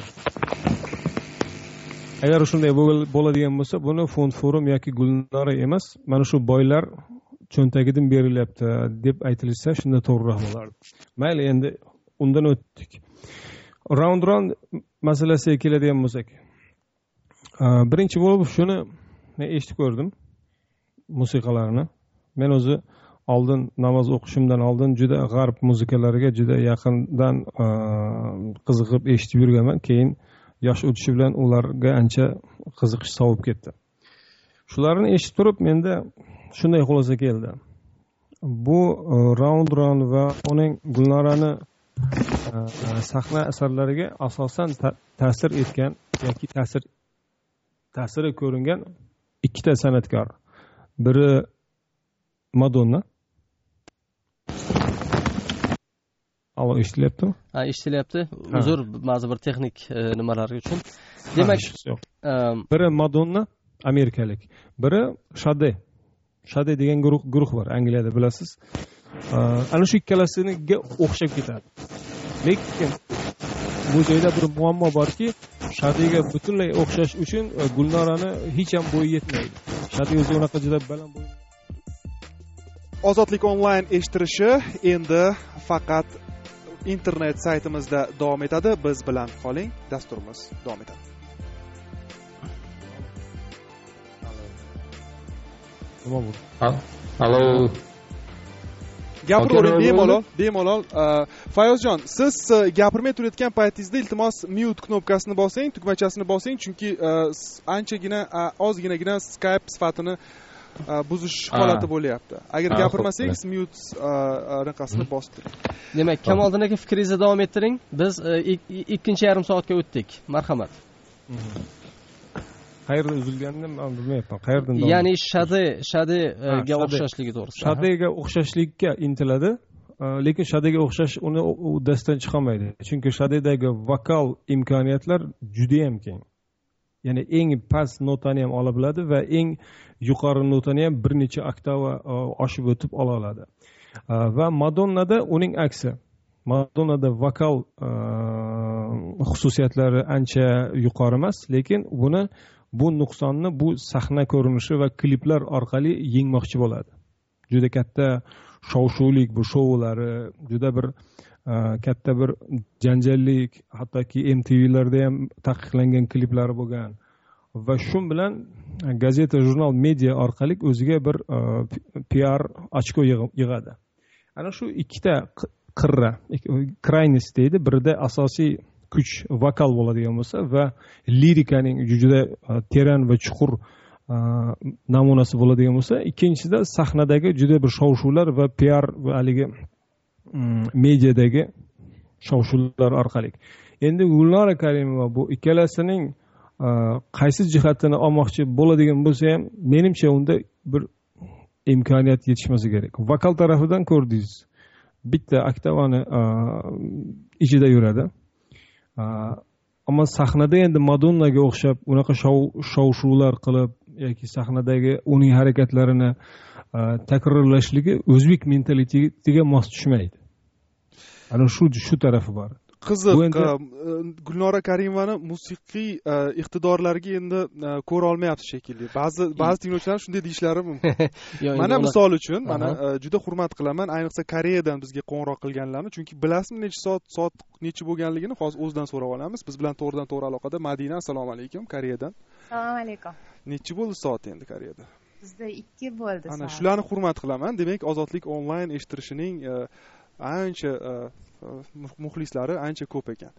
Agar shunday bo'ladigan bo'lsa, buni fond forum yoki Gulnora emas, mana shu boylar cho'ntagidan berilyapti deb aytilsa, shunda to'g'riroq bo'lardi. Mayli, endi undan o'tdik. Round Run masalasiga keladigan bo'lsak, birinchi bo'lib shuni men eshitib ko'rdim musiqalarini. Men o'zi oldin namoz o'qishimdan oldin juda g'arb musiqalariga juda yaqindan qiziqib eshitib yurganman. Keyin yosh o'tishi bilan ularga ancha qiziqish sovib ketdi. Shularni eshitib turib menda shunday xulosa keldi. Bu Round Run va uning Gulnorani sahna asarlariga asosan ta'sir etgan yoki ta'siri ko'ringan ikkita san'atkor. Biri Madonna. Alo, eshitilyaptimi? Ha, eshitilyapti. Uzr, ba'zi bir texnik nimalar uchun. Demak, biri Madonna, amerikalik. Biri Shade degan guruh bor, Angliyada bilasiz. Ana shu ikkalasiga o'xshab ketadi. Lekin bu joyda bir muammo borki, Shadega butunlay o'xshash uchun Gulnorani hech ham bo'yi yetmaydi. Shade o'zi unaqa juda baland bo'y. ozodlik onlayn eshittirishi endi faqat internet saytimizda davom etadi. Biz bilan qoling, dasturimiz davom etadi. Alo. Gapiravering, bemalol. Fayozjon, siz gapirmay turayotgan paytingizda iltimos mute knopkasini bosing, tugmachasini bosing, chunki anchagina ozginagina Skype sifatini buzish holati bo'lyapti. Agar gapirmasangiz mute raqasini bosib turing. Demak, Kamoliddin aka, fikringizni davom ettiring. Biz ikkinchi yarim soatga o'tdik. Marhamat. Qayerda uzilganini men bilmayapman. Qayerdan? Ya'ni Shadega o'xshashligi to'g'risida. Shadega o'xshashlikka intiladi, lekin Shadega o'xshash uni u dastdan chiqolmaydi. Chunki Shadedagi vokal imkoniyatlar juda ham keng. Ya'ni eng past notani ham ola biladi va eng yuqori notani ham bir necha oktava oshib o'tib ola oladi. Va Madonnada uning aksi. Madonnada vokal xususiyatlari ancha yuqori emas, lekin bu nuqsonni bu sahna ko'rinishi va kliplar orqali yengmoqchi bo'ladi. Juda katta shov-shuvlik bu shovlari, juda bir katta bir janjallik, hattoki MTVlarda ham taqiqlangan kliplari bo'lgan. Va shu bilan gazeta, jurnal, media orqali o'ziga bir PR ochko yig'adi. Ana shu ikkita qirra, kraynis deydi, birida asosiy kuch vokal bo'ladigan bo'lsa va lirikaning juda teran va chuqur namunasi bo'ladigan bo'lsa, ikkinchisida sahnadagi juda bir shov-shuvlar va PR va haligi mediadagi shov-shuvlar orqali. Endi Gulnora Karimova bu ikkalasining qaysi jihatini olmoqchi bo'ladigan bo'lsa ham, menimcha unda bir imkoniyat yetishmasa kerak. Vokal tarafidan ko'rdingiz, bitta oktavani ichida yuradi. Ammo sahnada endi Madonnaga o'xshab unaqa shov-shuvlar qilib yoki sahnadagi uning harakatlarini takrorlashligi o'zbek mentalitetiga mos tushmaydi. Ana shu tarafi bor. Qiziq, Gulnora Karimovani musiqiy iqtidorlariga endi ko'ra olmayapsiz shekilli. Ba'zi tinglovchilar shunday deyishlari mumkin. Mana misol uchun, mana juda hurmat qilaman, ayniqsa Koreyadan bizga qo'ng'iroq qilganlarni, chunki bilasizmi necha soat necha bo'lganligini hozir o'zidan so'rab olamiz. Biz bilan to'g'ridan-to'g'ri aloqada Madina, assalomu alaykum, Koreyadan. Assalomu alaykum. Necha bo'ldi soat endi Koreyada? Bizda 2 bo'ldi. Ana shularni hurmat qilaman. Demak, ozodlik onlayn eshittirishining ancha muxlislari ancha ko'p ekan.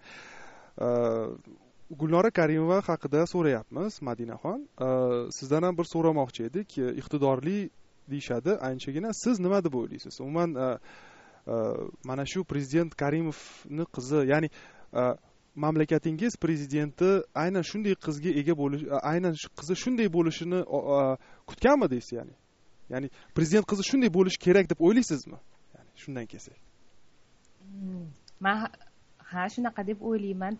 Gulnora Karimova haqida so'rayapmiz, Madinaxon. Sizdan ham bir so'ramoqchi edik. Iqtidorli deyshadi anchagina. Siz nima deb o'ylaysiz? Umuman mana shu prezident Karimovning qizi, ya'ni mamlakatingiz prezidenti aynan shunday qizga ega bo'lish, aynan qizi shunday bo'lishini kutganmidingiz, ya'ni? Ya'ni prezident qizi shunday bo'lishi kerak deb o'ylaysizmi? Ya'ni shundan kelsak. Men shunaqa deb o'ylayman.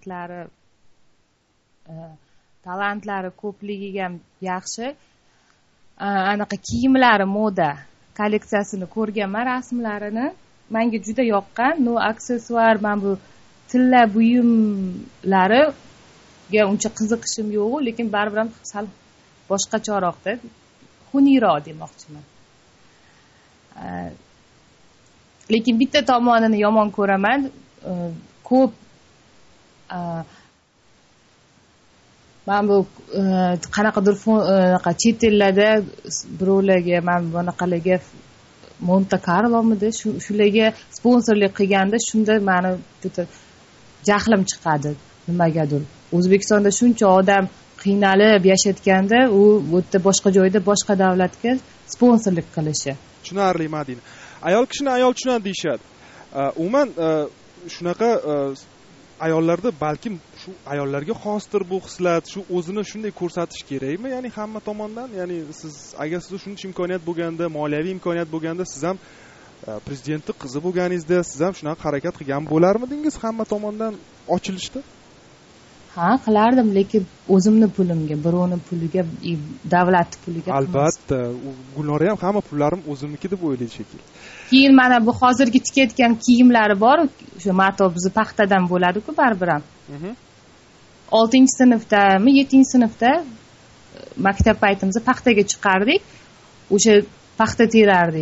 Talantlari ko'pligi ham yaxshi. Anaqa kiyimlari, moda kolleksiyasini ko'rganman, rasmlarini. Menga juda yoqqan. No aksessuar, men bu tilla buyumlariga uncha qiziqishim yo'q, lekin baribir ham sal boshqacharoqda, xuniyroq demoqchiman. Lekin bitta tomonini yomon ko'raman. Ko'p men bu qanaqadir chet ellarda birovlarga, men bunaqalarga Monte Carlomidi shularga sponsorlik qilganda shunda meni juda jahlim chiqadi nimagadir. O'zbekistonda shuncha odam qiynalib yashayotganda u yerda boshqa joyda boshqa davlatga sponsorlik qilishi. Tushunarli, Madina. Ayol kishini ayol tushunadi deyshadi. Umuman shunaqa ayollarda balkim shu ayollarga xosdir bu xislat, shu o'zini shunday ko'rsatish kerakmi? Ya'ni hamma tomondan, ya'ni siz agar sizda shuncha imkoniyat bo'lganda, moliyaviy imkoniyat bo'lganda, siz ham prezidentning qizi bo'lganingizda, siz ham shunaqa harakat qilgan bo'larmidingiz hamma tomondan ochilishda? Ha, qilardim, lekin o'zimni pulimga, birovni puliga, davlat puliga. Albatta, Gulnora ham hamma pullarim o'zimniki deb o'ylaydi shekilli. Keyin mana bu hozirgi tikayotgan kiyimlari bor, o'sha mato bizni paxtadan bo'ladi-ku baribir ham. 6-sinfdami, 7-sinfda maktab paytimizda paxtaga chiqardik. O'sha paxta terardik.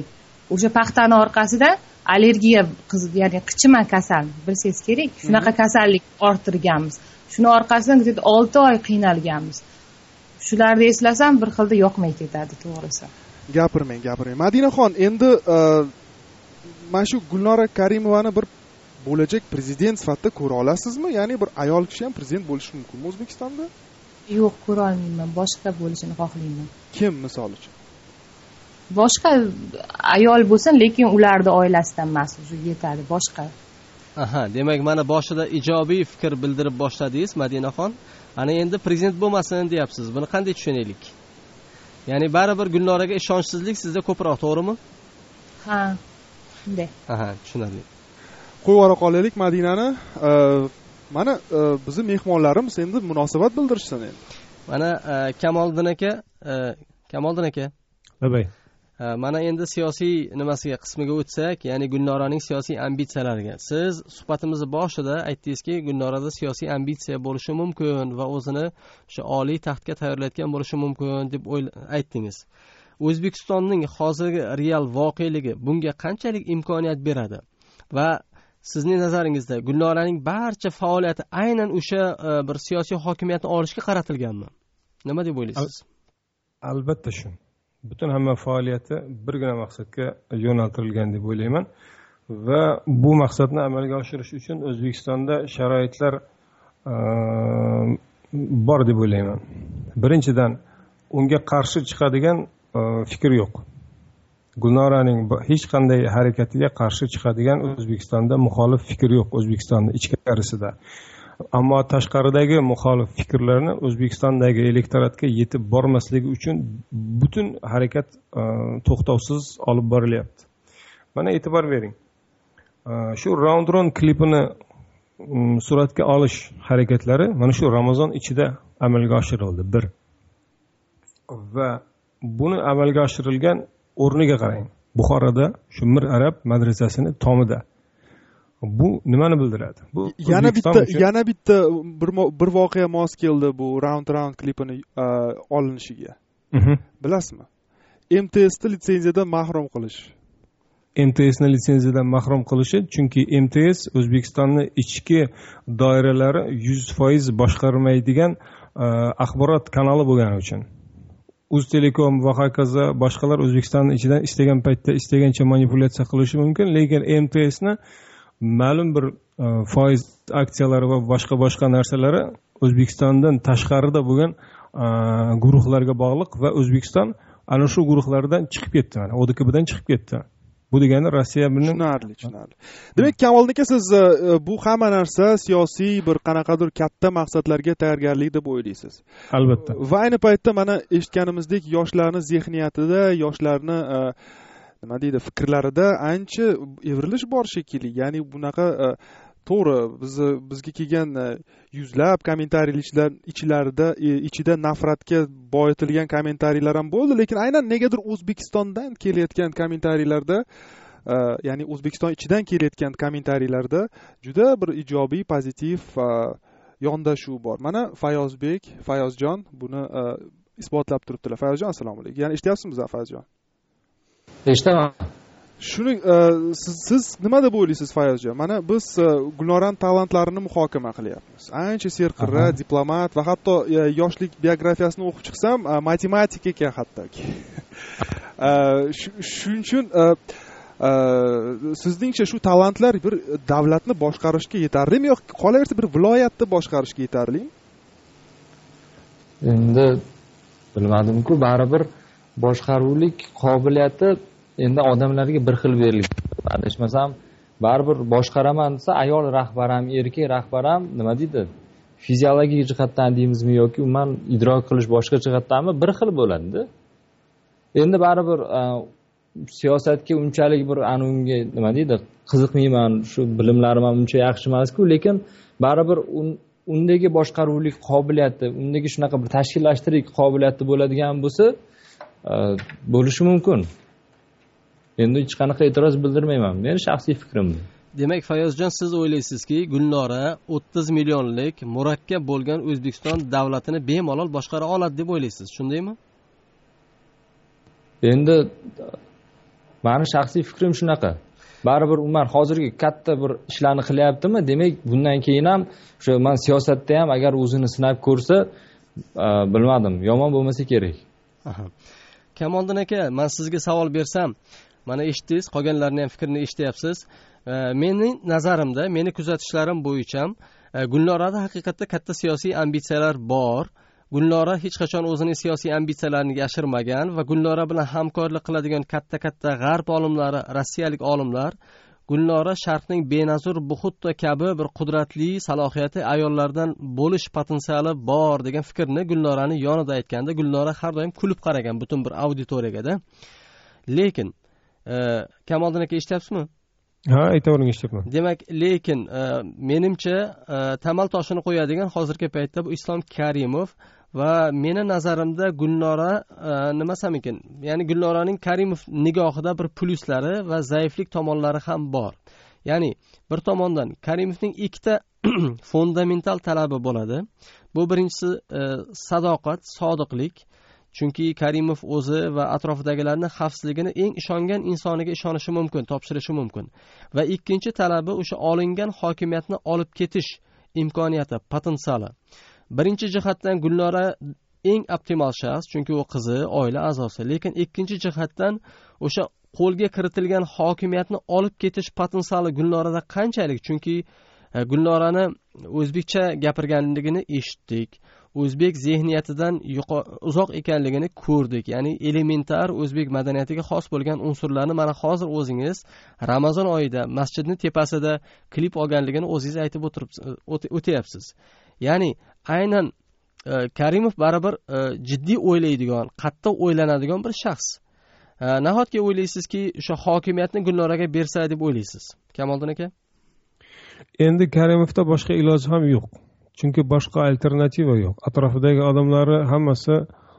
o'sha paxtani orqasida allergiya ya'ni qichima kasal bilsangiz kerak, shunaqa kasallik orttirganmiz. Shuni orqasidan 6 oy qiynalganmiz. Shularni eslasam bir xilda yoqmay ketadi, to'g'risi. Gapirmang. Madinaxon, endi mana shu Gulnora Karimovani bir bo'lajak prezident sifatida ko'ra olasizmi? Ya'ni bir ayol kishi ham prezident bo'lishi mumkinmi O'zbekistonda? Yo'q, ko'ra olmayman. Boshqa bo'lishini xohlayman. Kim misol uchun? Boshqa ayol bo'lsin, lekin ularning oilasidan emas, o'sha yetadi, boshqa. Aha, demak mana boshida ijobiy fikr bildirib boshladingiz Madinaxon. Ana endi prezident bo'lmasin deyapsiz. Buni qanday tushunaylik? Ya'ni baribir Gulnoraga ishonchsizlik sizda ko'proq, to'g'rimi? Ha, shunday. Aha, tushunarli. Qo'yib yuborib qolaylik Madinani. Mana bizning mehmonlarimiz endi munosabat bildirishsin endi. Mana Kamoliddin aka. Nabay. Mana endi siyosiy nimasiga qismiga o'tsak, ya'ni Gulnoraning siyosiy ambitsiyalariga. Siz suhbatimizni boshida aytdingizki, Gulnorada siyosiy ambitsiya bo'lishi mumkin va o'zini o'sha oliy taxtga tayyorlayotgan bo'lishi mumkin deb aytdingiz. O'zbekistonning hozirgi real voqeligi bunga qanchalik imkoniyat beradi? Va sizning nazaringizda Gulnoraning barcha faoliyati aynan o'sha bir siyosiy hokimiyatni olishga qaratilganmi? Nima deb o'ylaysiz? Albatta shu. Butun hamma faoliyati birgina maqsadga yo'naltirilgan deb o'ylayman va bu maqsadni amalga oshirish uchun O'zbekistonda sharoitlar bor deb o'ylayman. Birinchidan, unga qarshi chiqadigan fikr yo'q. Gulnoraning hech qanday harakatiga qarshi chiqadigan O'zbekistonda muxolif fikr yo'q, O'zbekistonning ichkarisida. Ammo tashqaridagi muxolif fikrlarni O'zbekistondagi elektoratga yetib bormasligi uchun butun harakat to'xtovsiz olib borilyapti. Mana e'tibor bering. Shu Round Run klipini suratga olish harakatlari mana shu Ramazon ichida amalga oshirildi. Bir. Va buni amalga oshirilgan o'rniga qarang. Buxoroda shu Mir Arab madrasasining tomida. Bu nimani bildiradi? Bu yana bitta bir voqea mos keldi bu Round klipini olinishiga. Bilasizmi? MTSni litsenziyadan mahrum qilish. MTSni litsenziyadan mahrum qilishi, chunki MTS O'zbekistonning ichki doiralari 100% boshqarmaydigan axborot kanali bo'lgani uchun. Uztelekom va hokazo boshqalar O'zbekistonning ichidan istagan paytda istagancha manipulyatsiya qilishi mumkin, lekin MTSni ma'lum bir foiz aksiyalari va boshqa narsalari O'zbekistondan tashqarida bo'lgan guruhlarga bog'liq va O'zbekiston ana shu guruhlardan chiqib ketdi, mana ODKBdan chiqib ketdi. Bu degani Rossiya bilan tushunarli. Demak, Kamoliddin aka, siz bu hamma narsa siyosiy bir qanaqadir katta maqsadlarga tayyorgarlik deb o'ylaysiz? Albatta. Va ayni paytda mana eshitganimizdek yoshlarning zehniyatida, yoshlarning nima deydi, fikrlarida ancha evrilish bor shekilli. Ya'ni bunaqa to'g'ri, bizga kelgan yuzlab kommentariylar ichida nafratga boyitilgan kommentariyalar ham bo'ldi, lekin aynan negadir O'zbekistondan kelayotgan kommentariyalarda, ya'ni O'zbekiston ichidan kelayotgan kommentariyalarda juda bir ijobiy, pozitiv yondashuv bor. Mana Fayozjon buni isbotlab turibdilar. Fayozjon, assalomu alaykum. Ya'ni eshityapsizmi, Fayozjon? Eshitaman. Shuni siz nima deb o'ylaysiz, Fayozjon? Mana biz Gulnoraning talantlarini muhokama qilyapmiz. Ancha serqirra, diplomat va hatto yoshlik biografiyasini o'qib chiqsam, matematik ekan hattoki. Shuning uchun sizningcha shu talantlar bir davlatni boshqarishga yetarlimi yoki qolaversa bir viloyatni boshqarishga yetarlimi? Endi bilmadim-ku, baribir boshqaruvlik qobiliyati endi odamlarga bir xil berilgan. Adashmasam, baribir boshqaraman desa, ayol rahbar ham, erkak rahbar ham nima deydi? Fiziologik jihatdan deymizmi yoki umuman idrok qilish boshqa jihatdanmi bir xil bo'ladi-da. Endi baribir siyosatga unchalik bir unga nima deydi? Qiziqmayman, shu bilimlarim ham uncha yaxshi emas-ku, lekin baribir undagi boshqaruvlik qobiliyati, undagi shunaqa bir tashkillashtirish qobiliyati bo'ladigan bo'lsa, bo'lishi mumkin. Endi hech qanaqa e'tiroz bildirmayman. Meni shaxsiy fikrim. Demak, Fayozjon, siz o'ylaysizki, Gulnora 30 millionlik murakkab bo'lgan O'zbekiston davlatini bemalol boshqara oladi deb o'ylaysiz, shundaymi? Endi mani shaxsiy fikrim shunaqa. Baribir Umar hozirgi katta bir ishlarni qilyaptimi, demak bundan keyin ham o'sha men siyosatda ham agar o'zini sinab ko'rsa, bilmadim, yomon bo'lmasa kerak. Kamoliddin aka, men sizga savol bersam, mana eshitdingiz, qolganlarning ham fikrini eshityapsiz. Mening nazarimda, meni kuzatishlarim bo'yicha Gulnorada haqiqatda katta siyosiy ambitsiyalar bor. Gulnora hech qachon o'zining siyosiy ambitsiyalarini yashirmagan va Gulnora bilan hamkorlik qiladigan katta g'arb olimlari, rossiyalik olimlar Gulnora Sharqning benazir Buxutta kabi bir qudratli, salohiyati ayollardan bo'lish potensiali bor degan fikrni Gulnorani yonida aytganda Gulnora har doim kulib qaragan butun bir auditoriyada. Lekin Kamoliddin aka eshityapsizmi? Ha, aytavering, eshityapman. Demak, lekin menimcha tamal toshini qo'yadigan hozirgi paytda bu Islom Karimov va meni nazarimda Gulnora nima desam ekan, ya'ni Gulnoraning Karimov nigohida bir plyuslari va zaiflik tomonlari ham bor. Ya'ni bir tomondan Karimovning ikkita fundamental talabi bo'ladi. Bu birinchisi sadoqat, sodiqlik. Chunki Karimov o'zi va atrofidagilarning xavfsizligini eng ishongan insoniga ishonishi mumkin, topshirishi mumkin. Va ikkinchi talabi o'sha olingan hokimiyatni olib ketish imkoniyati, potensiali. Birinchi jihatdan Gulnora eng optimal shaxs, chunki u qizi, oila a'zosi. Lekin ikkinchi jihatdan o'sha qo'lga kiritilgan hokimiyatni olib ketish potensiali Gulnorada qanchalik? Chunki Gulnorani o'zbekcha gapirganligini eshitdik. O'zbek zehniyatidan uzoq ekanligini ko'rdik. Ya'ni elementar o'zbek madaniyatiga xos bo'lgan unsurlarni mana hozir o'zingiz Ramazon oyida masjidni tepasida klip olganligini o'zingiz aytib o'tyapsiz. Ya'ni aynan Karimov baribir jiddiy o'ylaydigan, qattiq o'ylanadigan bir shaxs. Nahotki o'ylaysizki, o'sha hokimiyatni Gulnoraga bersa deb o'ylaysiz, Kamoliddin aka? Endi Karimovda boshqa iloji ham yo'q. Chunki boshqa alternativa yo'q. Atrofidagi odamlari hammasi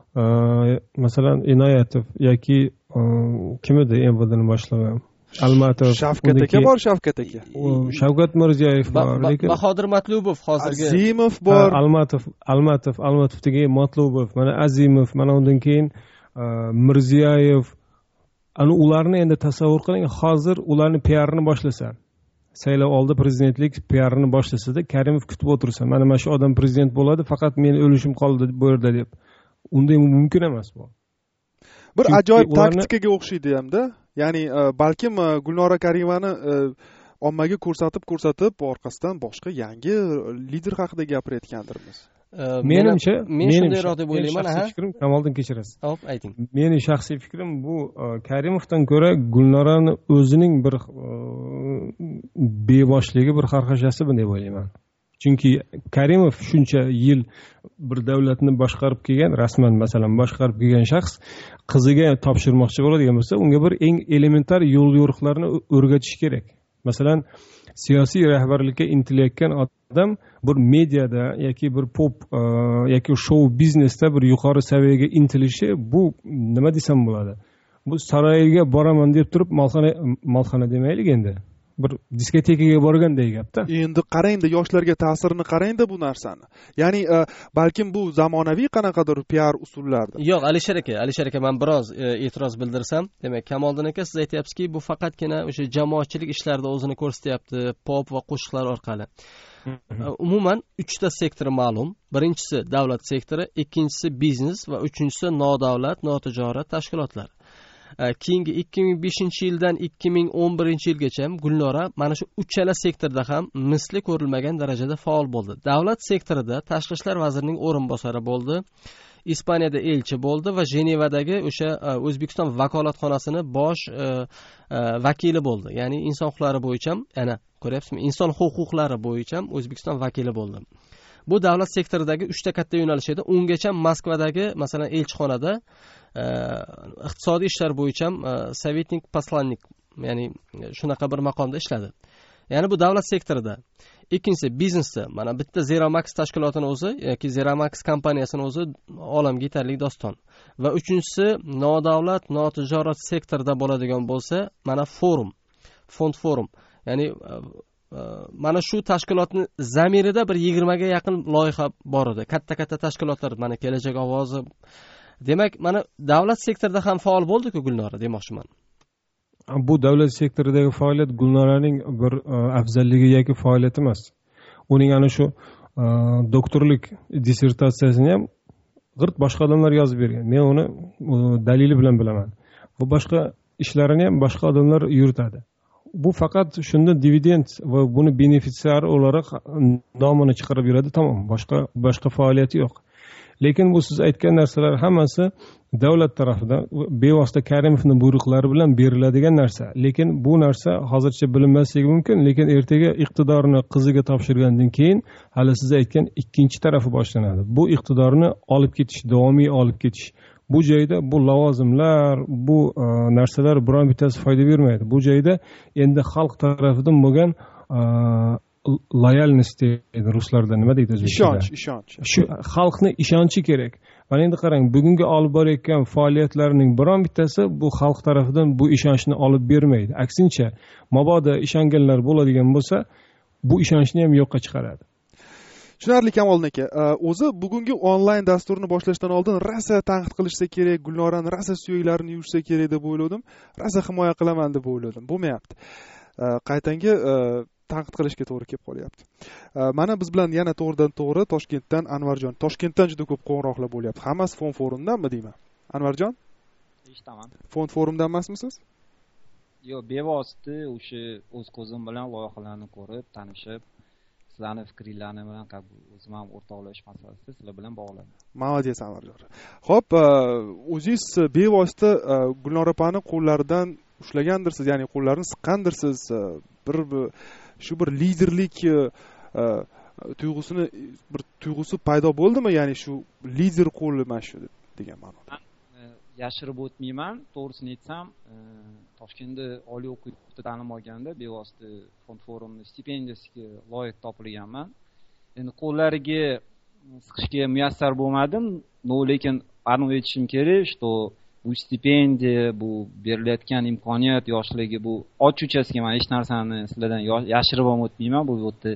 masalan Inoyatov yoki kim edi MVDni boshlig'i? Almatov. Shavkat aka bor, Shavkat aka. Shavkat Mirziyoyev bor, lekin Bahodir Matlubov hozirgi Azimov bor. Almatovdagi Matlubov, mana Azimov, mana undan keyin Mirziyoyev. Ana ularni endi tasavvur qiling, hozir ularni PR-ni boshlasa. Saylov oldi prezidentlik PR-ni boshlasa-da, Karimov kutib o'tirsa, mana shu odam prezident bo'ladi, faqat meni o'lishim qoldi bu yerda deb. Unday mumkin emas bu. Bir ajoyib taktikaga o'xshaydi hamda. Ya'ni balkim Gulnora Karimovani ommaga ko'rsatib orqasidan boshqa yangi lider haqida gapirayotgandirmiz. Menimcha, men shundayroq deb o'ylayman. Fikrim, Kamoliddin kechirasiz. Hop, ayting. Mening shaxsiy fikrim bu Karimovdan ko'ra Gulnorani o'zining bir beboshligi, bir xarxashasi deb o'ylayman. Chunki Karimov shuncha yil bir davlatni boshqarib kelgan, rasman masalan boshqarib kelgan shaxs qiziga topshirmoqchi bo'ladigan bo'lsa, unga bir eng elementar yo'l yo'riqlarni o'rgatish kerak. Masalan, siyosiy rahbarlikka intilayotgan odam bir mediada yoki bir pop yoki shou biznesda bir yuqori saviyaga intilishi, bu nima desam bo'ladi? Bu saroyga boraman deb turib, malxona demaylik endi. Bir diskotekaga borganday gapda. Endi qarang-da, yoshlarga ta'sirini qarang-da bu narsani. Ya'ni balkim bu zamonaviy qanaqadir PR usullardir. Yo'q, Alisher aka, men biroz e'tiroz bildirsam, demak, Kamoliddin aka, siz aytyapsizki, bu faqatgina o'sha jamoatchilik ishlarida o'zini ko'rsatyapti, pop va qo'shiqlar orqali. Umuman 3 ta sektor ma'lum. Birinchisi davlat sektori, ikkinchisi biznes va uchinchisi nodavlat, notijorat tashkilotlar. Keyingi 2005-yildan 2011-yilgacha Gulnora mana shu uchala sektorda ham misli ko'rilmagan darajada faol bo'ldi. Davlat sektorida tashqi ishlar vazirining o'rinbosari bo'ldi, Ispaniyada elchi bo'ldi va Jenevadagi o'sha O'zbekiston vakolatxonasining bosh vakili bo'ldi. Ya'ni inson huquqlari bo'yicha, ana ko'ryapsizmi? Inson huquqlari bo'yicha O'zbekiston vakili bo'ldi. Bu davlat sektoridagi 3 ta katta yo'nalish edi. Ungacha Moskvadagi, masalan, elchixonada iqtisodiy ishlar bo'yicha sovetnik poslanik, ya'ni shunaqa bir maqomda ishladi. Ya'ni bu davlat sektorida. Ikkinchisi biznesda. Mana bitta Zeramax tashkilotining o'zi yoki Zeramax kompaniyasining o'zi olamga yetarli doston. Va uchinchisi nodavlat, notijorat sektorda bo'ladigan bo'lsa, mana fond forum. Ya'ni mana shu tashkilotning zamirida bir 20 ga yaqin loyiha bor edi. Katta tashkilotlar, mana Kelajak ovozi. Demak, mana davlat sektorida ham faol bo'ldi-ku Gulnora, demoqchiman. bu davlat sektoridagi faoliyat Gulnoraning bir afzalligi yoki faoliyati emas. Uning ana shu doktorlik dissertatsiyasini ham g'irt boshqa odamlar yozib bergan. Men uni dalili bilan bilaman. Va boshqa ishlarini ham boshqa odamlar yuritadi. Bu faqat shunda dividend va buni benefitsiar o'laroq nomini chiqarib yuradi, tamom. Boshqa faoliyati yo'q. Lekin bu siz aytgan narsalar hammasi davlat tarafidan bevosita Karimovning buyruqlari bilan beriladigan narsa. Lekin bu narsa hozircha bilinmasligi mumkin, lekin ertaga iqtidorni qiziga topshirgandan keyin hali siz aytgan ikkinchi tarafi boshlanadi. Bu iqtidorni olib ketish, davomiy olib ketish. Bu joyda bu lavozimlar, bu narsalar biron bittasi foyda bermaydi. Bu joyda endi xalq tarafidan bo'lgan loyalnost deydi ruslarda, nima deydi o'zbekchada? Ishonch. Shu xalqning ishonchi kerak. Mana endi qarang, bugungi olib borayotgan faoliyatlarining biron bittasi bu xalq tarafidan bu ishonchni olib bermaydi. Aksincha, mabodo ishonganlar bo'ladigan bo'lsa, bu ishonchni ham yo'qqa chiqaradi. Tushunarli Kamoliddin aka. O'zi bugungi onlayn dasturni boshlashdan oldin rosa tanqid qilishsa kerak, Gulnorani rosa suyaklarini yuvishsa kerak deb o'yladim. Rosa himoya qilaman deb o'yladim. Bo'lmayapti. Qaytanga tanqid qilishga to'g'ri kelib qolyapti. Mana biz bilan yana to'g'ridan to'g'ri Toshkentdan Anvarjon. Toshkentdan juda ko'p qo'ng'iroqlar bo'lyapti. Hammasi Fond forumdanmi deyman? Anvarjon? Eshitaman. Fond forumdan emasmisiz? Yo'q, bevosita o'sha o'z ko'zim bilan loyihalarni ko'rib, tanishib, sizlarning fikringizni bilan o'zim ham o'rtoqlashish masalasida sizlar bilan bog'lanaman. Молодец, Anvarjon. Xo'p, o'zingiz bevosita Gulnora opani qo'llaridan ushlagandirsiz, ya'ni qo'llarini siqqandirsiz. Bir liderlik tuyg'usi paydo bo'ldimi? Ya'ni shu lider qo'li mana shu degan ma'noda. Yashirib o'tmayman, to'g'risini aytsam, Toshkentda oliy o'quv ta'lim olganda bevosita Fond forumning stipendiyasiga loyiq topilganman. Endi qo'llariga siqishga muyassar bo'lmadim, lekin aniq aytishim kerak, что bu stipendiya, bu berilayotgan imkoniyat yoshligi, bu ochuchasiga men hech narsani sizlardan yashirib o'tmayman. Bu yerda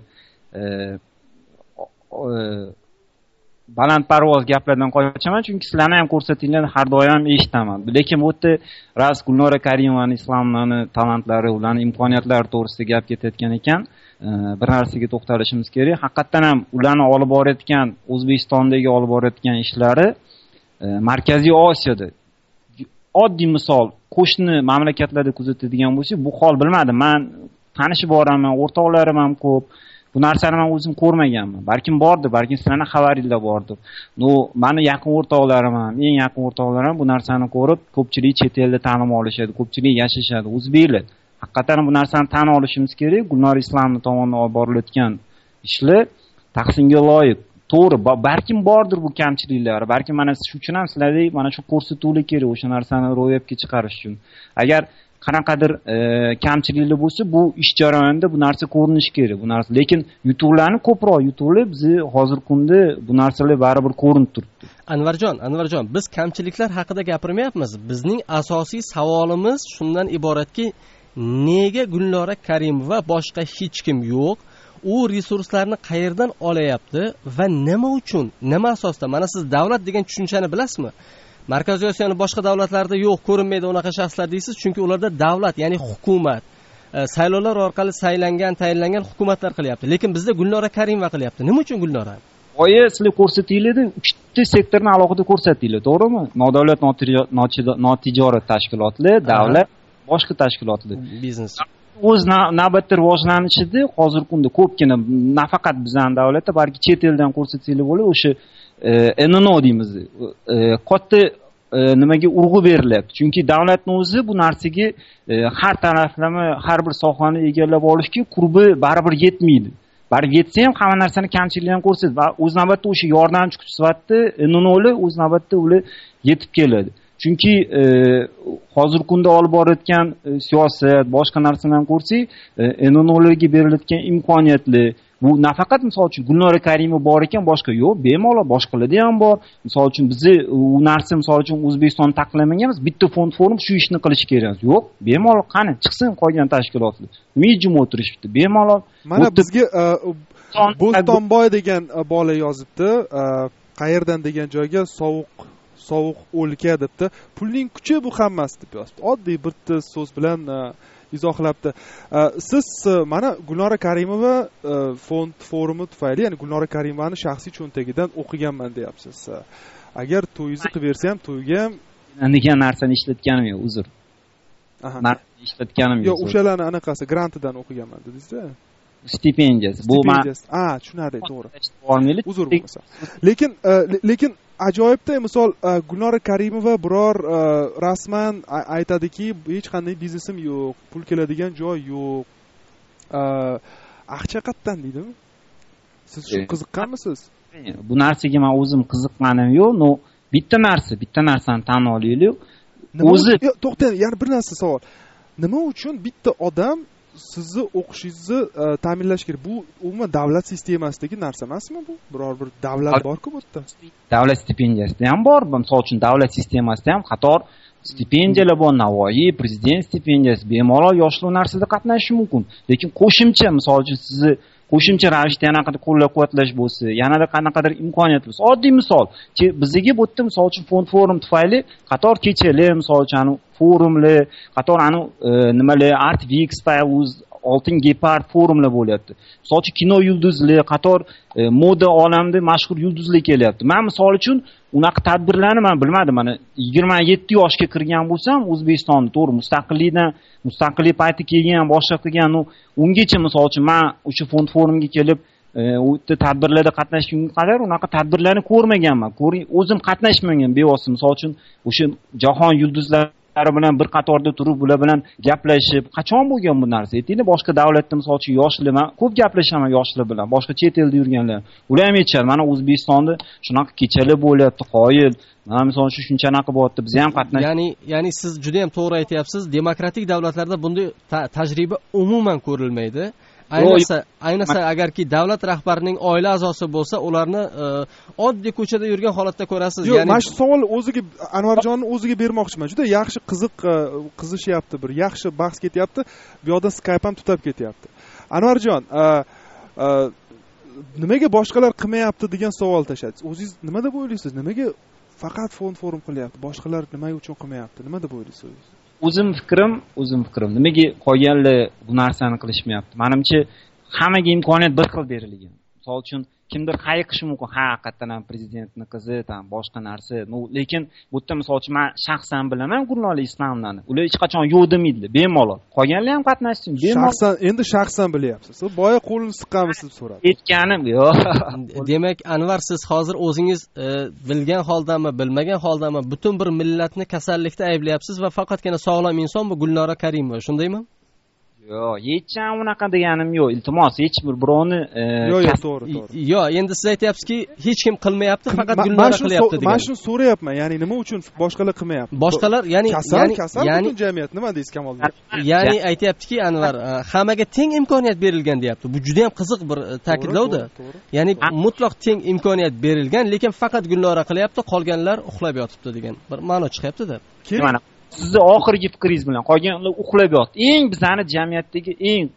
balandparvoz gaplardan qochaman, chunki sizlarni ham ko'rsatinglar, har doim eshitaman. Lekin bu yerda ras Gulnora Karimovaning islomning talantlari, ularning imkoniyatlari to'g'risida gap ketayotgan ekan, bir narsaga to'xtalishimiz kerak. Haqiqatan ham ularni olib borayotgan, O'zbekistondagi olib borayotgan ishlari Markaziy Osiyoda, oddiy misol, qo'shni mamlakatlarda kuzatadigan bo'lsak, bu hol bilmadim. Men tanishib boraman, o'rtoqlarim ham ko'p. Bu narsani men o'zim ko'rmaganman. Balkim bordir, balkim sizlarning xabaringizda bordir. Meni yaqin o'rtoqlarim ham, eng yaqin o'rtoqlarim bu narsani ko'rib, ko'pchilik chet elda ta'lim olishadi, ko'pchilik yashashadi, o'zbeklar. Haqiqatan bu narsani tan olishimiz kerak. Gulnora Islomning tomonidan olib borilayotgan ishlar tahsinga loyiq. To'g'ri, balkim bordir bu kamchiliklar. Balkim mana shu uchun ham sizlarga mana shu ko'rsatuvlar kerak o'sha narsani ro'yobga chiqarish uchun. Agar qanaqadir kamchiliklar bo'lsa, bu ish jarayonida bu narsa ko'rinishi kerak, bu narsa. Lekin yutuqlarni ko'proq yutuqlar biz hozirgi kunda bu narsalar baribir ko'rinib turibdi. Anvarjon, biz kamchiliklar haqida gapirmayapmiz. Bizning asosiy savolimiz shundan iboratki, nega Gulnora Karimova boshqa hech kim yo'q? U resurslarni qayerdan olayapti va nima uchun, nima asosda? Mana siz davlat degan tushunchani bilasizmi? Markaziy Osiyoning boshqa davlatlarida yo'q, ko'rinmaydi unaqa shaxslar deysiz, chunki ularda davlat, ya'ni hukumat, saylovlar orqali tayinlangan hukumatlar qilyapti. Lekin bizda Gulnora Karimova qilyapti. Nima uchun Gulnora? Sizlar ko'rsatinglar, 3 sektorni alohida ko'rsatinglar, to'g'rimi? Nodavlat notijorat tashkilotlar, davlat, boshqa tashkilotlar, biznes. O'z navbatda rivojlanishida hozirgi kunda ko'pgina nafaqat bizning davlatda, balki chet eldan ko'rsatsanglar bo'ladi, o'sha NNO deymiz. Katta nimaga urg'u berilyapti. Chunki davlatning o'zi bu narsaga har taraflama, har bir sohani egallab olishga qurbi baribir yetmaydi. Baribir yetsa ham hamma narsani kamchiliklarni ko'rsatadi va o'z navbatda o'sha yordamchi kuch sifatida NNOlar o'z navbatda ular yetib keladi. Chunki hozirgi kunda olib borayotgan siyosat, boshqa narsalarni ko'rsak, NNOlarga berilayotgan imkoniyatlar, bu nafaqat misol uchun Gulnora Karimova bor ekan, boshqa yo'q, bemalol boshqalarda ham bor. Misol uchun bizni u narsa misol uchun O'zbekistonni taqlamaganmiz, bitta fond forum shu ishni qilish kerak. Yo'q, bemalol qani chiqsin qolgan tashkilotlar. Nima o'tirishibdi, bemalol. Mana bizga Bo'stonboy degan bola yozibdi, qayerdan degan joyga sovuq sovuq o'lka debdi. Pulning kuchi bu hammasi deb yozibdi. Oddiy bitta so'z bilan izohlabdi. Siz mana Gulnora Karimova fond forumi tufayli, ya'ni Gulnora Karimovani shaxsiy cho'ntagidan o'qiganman deyapsiz. Agar to'yingizni qilib bersa ham to'yga ham degan narsani ishlatganim yo'q, uzr. Ishlatganim yo'q. Yo'q, o'shalarni anaqasi grantidan o'qiganman dedingiz-da. Stipendiyasi. Bu tushunadi, to'g'ri. Uzr bo'lmasa. Lekin ajoyibda, misol Gulnora Karimova biror rasman aytadiki, hech qanday biznesim yo'q, pul keladigan joy yo'q. Aqcha qayerdan deydimi? Siz shu qiziqqanmisiz? Bu narsaga men o'zim qiziqqanim yo'q. No, bitta narsani tan olaylik. O'zi to'xtang, yana bir narsa savol. Nima uchun bitta odam sizni o'qishingizni ta'minlash kerak? Bu umuman davlat sistemasidagi narsa emasmi bu? Biror bir davlat bor-ku bu yerda. Davlat stipendiyasi ham bor. Misol uchun davlat sistemasida ham qator stipendiyalar bor. Navoiy prezident stipendiyasi bemalol yoshlar narsada qatnashishi mumkin. Lekin qo'shimcha, misol uchun sizni qo'shimcha ravishda yana qanday qo'llab-quvvatlash bo'lsa, yanada qanaqadir imkoniyat bo'lsa. Oddiy misol, bizga bu yerda misol uchun fond forum tufayli qator kechalar, misol uchun forumlar, qator nimalar, Art Week Style Oltin Gepard forumlar bo'lyapti. Misol uchun kino yulduzlar, qator moda olamida mashhur yulduzlar kelyapti. Men misol uchun unaqa tadbirlarni men bilmadim. Mana 27 yoshga kirgan bo'lsam, O'zbekistonda to'g'ri mustaqillik payti kelgan, boshqa qilgan, ungacha misol uchun men o'sha fond forumga kelib, u yerda tadbirlarda qatnashgunga qadar unaqa tadbirlarni ko'rmaganman. O'zim qatnashmagan bevosita. Misol uchun o'sha jahon yulduzlari bilan bir qatorda turib, ular bilan gaplashib, qachon bo'lgan bu narsa? Aytaylik, boshqa davlatda misol uchun yoshlar, men ko'p gaplashaman yoshlar bilan, boshqa chet elda yurganlar. Ular ham aytishadi, mana O'zbekistonda shunaqa kechalar bo'lyapti, qoyil. Mana misol uchun shunchanaqa bo'lyapti, biz ham qatnash. Ya'ni siz juda ham to'g'ri aytyapsiz. Demokratik davlatlarda bunday tajriba umuman ko'rilmaydi. Ayniqsa agarki davlat rahbarining oila a'zosi bo'lsa, ularni oddiy ko'chada yurgan holatda ko'rasiz. Yo'q, mana shu savol o'ziga, Anvarjonning o'ziga bermoqchiman. Juda yaxshi qizishyapti, bir yaxshi bahs ketyapti. Bu yoqda Skype ham tutab ketyapti. Anvarjon, nimaga boshqalar qilmayapti degan savol tashladingiz. O'zingiz nima deb o'ylaysiz? Nimaga faqat fond forum qilyapti? Boshqalar nima uchun qilmayapti? Nima deb o'ylaysiz? O'zim fikrim. Nimaga qolganlar bu narsani qilishmayapti? Menimcha hammaga imkoniyat bir xil berilgan. Misol uchun kimdir hayiqishi mumkin, haqiqatan ham prezidentning qizi, boshqa narsa. Lekin bu yerda misol uchun men shaxsan bilaman Gulnora Islomovnani. Ular hech qachon yo'q demaydilar, bemalol. Qolganlar ham qatnashsin, bemalol. Shaxsan bilyapsiz. Boya qo'lini siqqanmisiz deb so'radi. Aytganim yo'q. Demak, Anvar, siz hozir o'zingiz bilgan holdami, bilmagan holdami butun bir millatni kasallikda ayblayapsiz va faqatgina sog'lom inson bu Gulnora Karimova, shundaymi? Yo'q, hech ham unaqa deganim yo'q. Iltimos, hech bir birovni yo'q, to'g'ri. Yo'q, endi siz aytyapsizki, hech kim qilmayapti, faqat Gulnora qilyapti degan. Men shuni so'rayapman, ya'ni nima uchun boshqalar qilmayapti? Boshqalar, ya'ni butun jamiyat, nima deysiz Kamol? Ya'ni aytyaptiki, Anvar, hammaga teng imkoniyat berilgan deyapti. Bu juda ham qiziq bir ta'kidlovda. Ya'ni mutlaq teng imkoniyat berilgan, lekin faqat Gulnora qilyapti, qolganlar uxlab yotibdi degan bir ma'no chiqyapti-da. Mana sizni oxirgi fikringiz bilan qolganlar uxlab yotdi. Eng bizani jamiyatdagi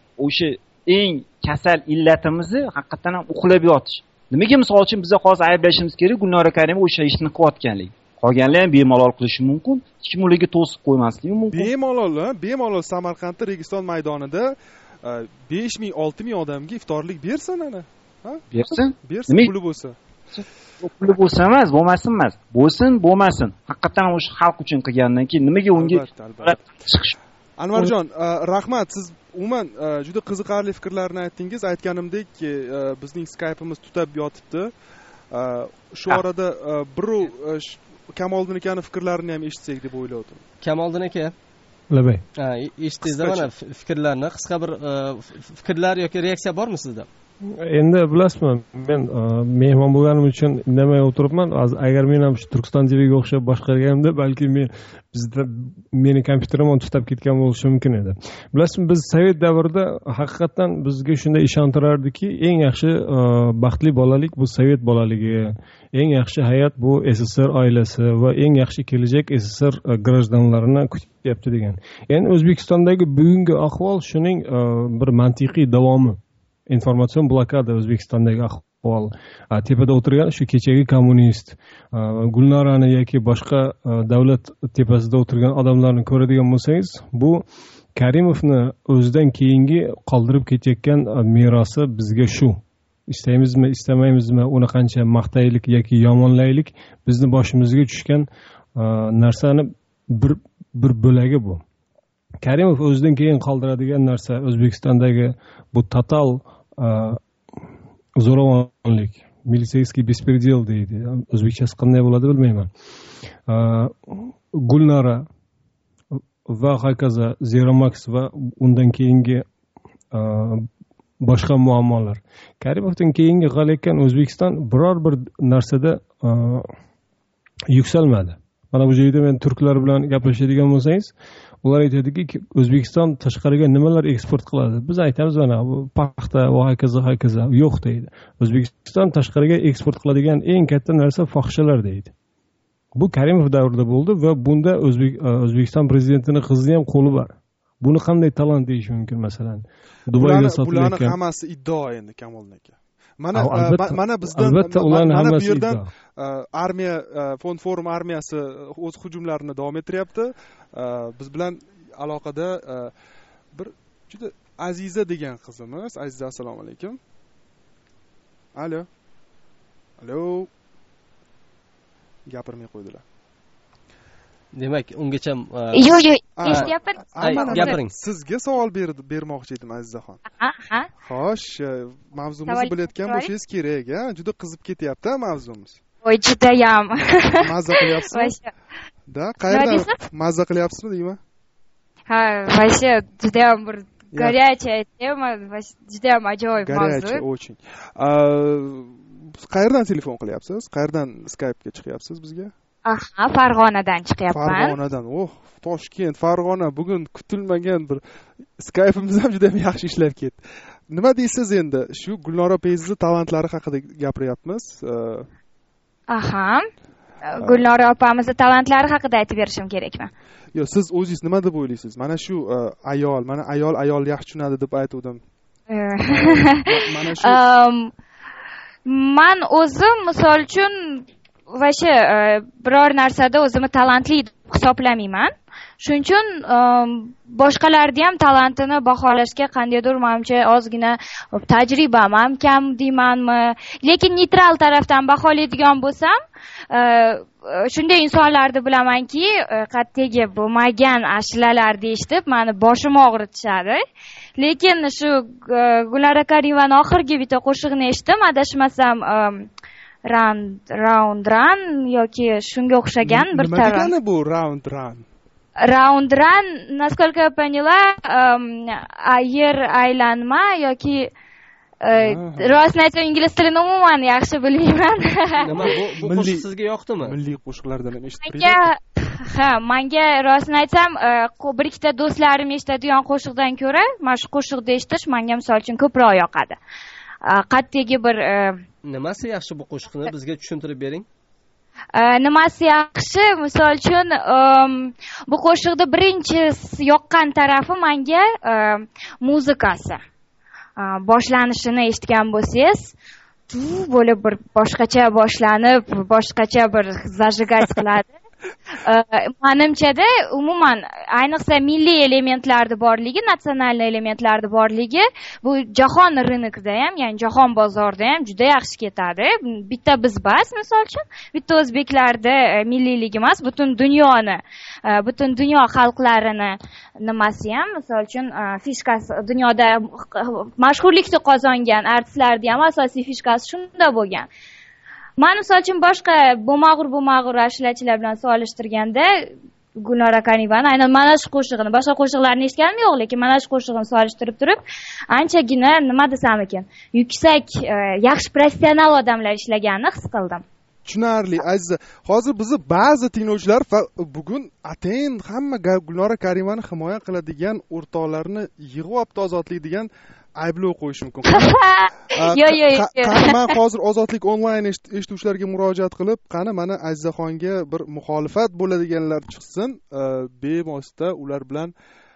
eng kasal illatimizni haqiqatan ham uxlab yotish. Nimaga misol uchun biz hozir ayblashimiz kerak Gulnora Karimova o'sha ishni qilayotganligi. Qolganlar ham bemalol qilishi mumkin, hech kim ularga to'sib qo'ymasligi mumkin. Bemalol Samarqandda Registon maydonida 5000-6000 odamga iftorlik bersin ana. Ha? Bersin. Puli bo'lsa. Puli bo'lsa emas, bo'lmasin. Haqiqatan o'sha xalq uchun qilgandan keyin nimaga unga chiqish? Anvarjon, rahmat. Siz umuman juda qiziqarli fikrlarni aytdingiz. Aytganimdek, bizning Skype'imiz tutab yotibdi. Shu orada birov Kamoliddin akaning fikrlarini ham eshitsak deb o'yladim. Kamoliddin aka, labay. Eshitdingiz mana fikrlarni, qisqa bir fikrlar yoki reaksiya bormi sizda? Endi bilasizmi, men mehmon bo'lganim uchun indamay o'tiribman. Agar men ham shu Turkiston TVga o'xshab boshqarganimda, balki meni kompyuterim tutab ketgan bo'lishi mumkin edi. Bilasizmi, biz Sovet davrida haqiqatan bizga shunday ishontirardiki, eng yaxshi baxtli bolalik bu Sovet bolaligi, eng yaxshi hayot bu SSR oilasi va eng yaxshi kelajak SSR grajdanlarini kutyapti degan. Endi O'zbekistondagi bugungi ahvol shuning bir mantiqiy davomi. Informatsion blokada O'zbekistondagi ahvol. savol. Tepada o'tirgan shu kechagi kommunist Gulnorani yoki boshqa davlat tepasida o'tirgan odamlarni ko'radigan bo'lsangiz, bu Karimovni o'zidan keyingi qoldirib ketayotgan merosi bizga shu. İstaymizmi, istamaymizmi, uni qancha maqtaylik yoki yomonlaylik, bizni boshimizga tushgan narsani bir bo'lagi bu. Karimov o'zidan keyin qoldiradigan narsa O'zbekistondagi bu total zo'ravonlik, militseyskiy bespredel deydi. O'zbekchasi qanday bo'ladi bilmayman. Gulnora va hokazo, Zeromax va undan keyingi boshqa muammolar. Karimovdan keyingi qolayotgan O'zbekiston biror bir narsada yuksalmadi. Mana bu joyda men turklar bilan gaplashadigan bo'lsangiz, ular aytadiki, O'zbekiston tashqariga nimalar eksport qiladi? Biz aytamiz, mana bu paxta va hokazo yo'q deydi. O'zbekiston tashqariga eksport qiladigan eng katta narsa fohishalar deydi. Bu Karimov davrida bo'ldi va bunda O'zbekiston prezidentining qizi ham qo'li bor. Buni qanday talant deyish mumkin masalan? Dubayda sotilayotgan. Bularning hammasi iddao endi Kamol aka. Mana bizdan mana bu yerdan armiya fond forum armiyasi o'z hujumlarini davom ettiryapti. Biz bilan aloqada bir juda Aziza degan qizimiz. Aziza, assalomu alaykum. Alo. Gapirmay qo'ydilar. Demak, ungacha yo'q, eshityapman. Gapiring. Sizga savol bermoqchi edim Azizaxon. Xo'sh, mavzumizni bilayotgan bo'lsangiz kerak, juda qizib ketyapti mavzumiz. Voy, judayam. Mazza qilyapsizmi? Da, qayerdan mazza qilyapsizmi deyman? Ha, вообще judayam bir горячая tema, judayam ajoyib mavzu. Горячая очень. Qayerdan telefon qilyapsiz? Qayerdan Skype'ga chiqyapsiz bizga? Farg'onadan chiqyapman. Farg'onadan. Toshkent, Farg'ona, bugun kutilmagan bir Skype'imiz ham juda yaxshi ishlab ketdi. Nima deysiz endi? Shu Gulnora Peyziz talantlari haqida gapiryapmiz. Gulnora opamiz talantlari haqida aytib berishim kerakmi? Yo'q, siz o'zingiz nima deb o'ylaysiz? Mana shu ayol yaxshi tushunadi deb aytdim. Mana shu men o'zim misol uchun vashi biror narsada o'zimni talantli deb hisoblamayman. Shuning uchun boshqalarni ham talantini baholashga qandaydir menimcha ozgina tajribam ham kam deymanmi. Lekin neytral tarafdan baholaydigan bo'lsam, shunday insonlarni bilamanki, qattagi bo'lmagan ashulalarni eshitib, meni boshim og'ritishadi. Lekin shu Gulnora Karimovani oxirgi bitta qo'shig'ini eshitdim, adashmasam round run yoki shunga o'xshagan bir taron. Nima degani bu round run? Round run, naskолько я поняла, yer aylanma yoki rostini aytsam ingliz tilini umuman yaxshi bilmayman. Nima bu qo'shiq sizga yoqdimi? Milliy qo'shiqlardan ham eshitib menga rostini aytsam bir ikkita do'stlarim eshitadigan qo'shiqdan ko'ra mana shu qo'shiqni eshitish menga misol uchun ko'proq yoqadi. Qattagi bir nimasi yaxshi bu qo'shiqni bizga tushuntirib bering? Nimasi yaxshi? Misol uchun bu qo'shiqda birinchi yoqqan tarafi menga muzikasi. Boshlanishini eshitgan bo'lsangiz, bo'lib bir boshqacha boshlanib, boshqacha bir zajigать qiladi. Menimchada umuman ayniqsa milliy elementlarni borligi, natsional elementlarni borligi bu jahon rynokida ham, ya'ni jahon bozorida ham juda yaxshi ketadi. Bitta biz bas, misol uchun, bitta o'zbeklarda milliyligi emas, butun dunyoni, butun dunyo xalqlarini nimasi ham, misol uchun fishkasi, dunyoda mashhurlikni qozongan artistlarning ham asosiy fishkasi shunda bo'lgan. Men misol uchun boshqa bo'mag'ur ashulachilar bilan solishtirganda Gulnora Karimovani aynan mana shu qo'shig'ini, boshqa qo'shiqlarni eshitganim yo'q, lekin mana shu qo'shig'ini solishtirib turib, anchagina nima desam ekan, yuksak, yaxshi professional odamlar ishlaganini his qildim. Tushunarli, Aziza. Hozir bizni ba'zi tinglovchilar bugun atayin hamma Gulnora Karimovani himoya qiladigan o'rtoqlarni yig'ib olibdi ozodlik degan ayblov qo'yish mumkin. Yo'q. Men hozir ozodlik onlayn eshituvchilarga murojaat qilib, qani mana Azizaxonga bir muxolifat bo'ladiganlar chiqsin, bevosita ular bilan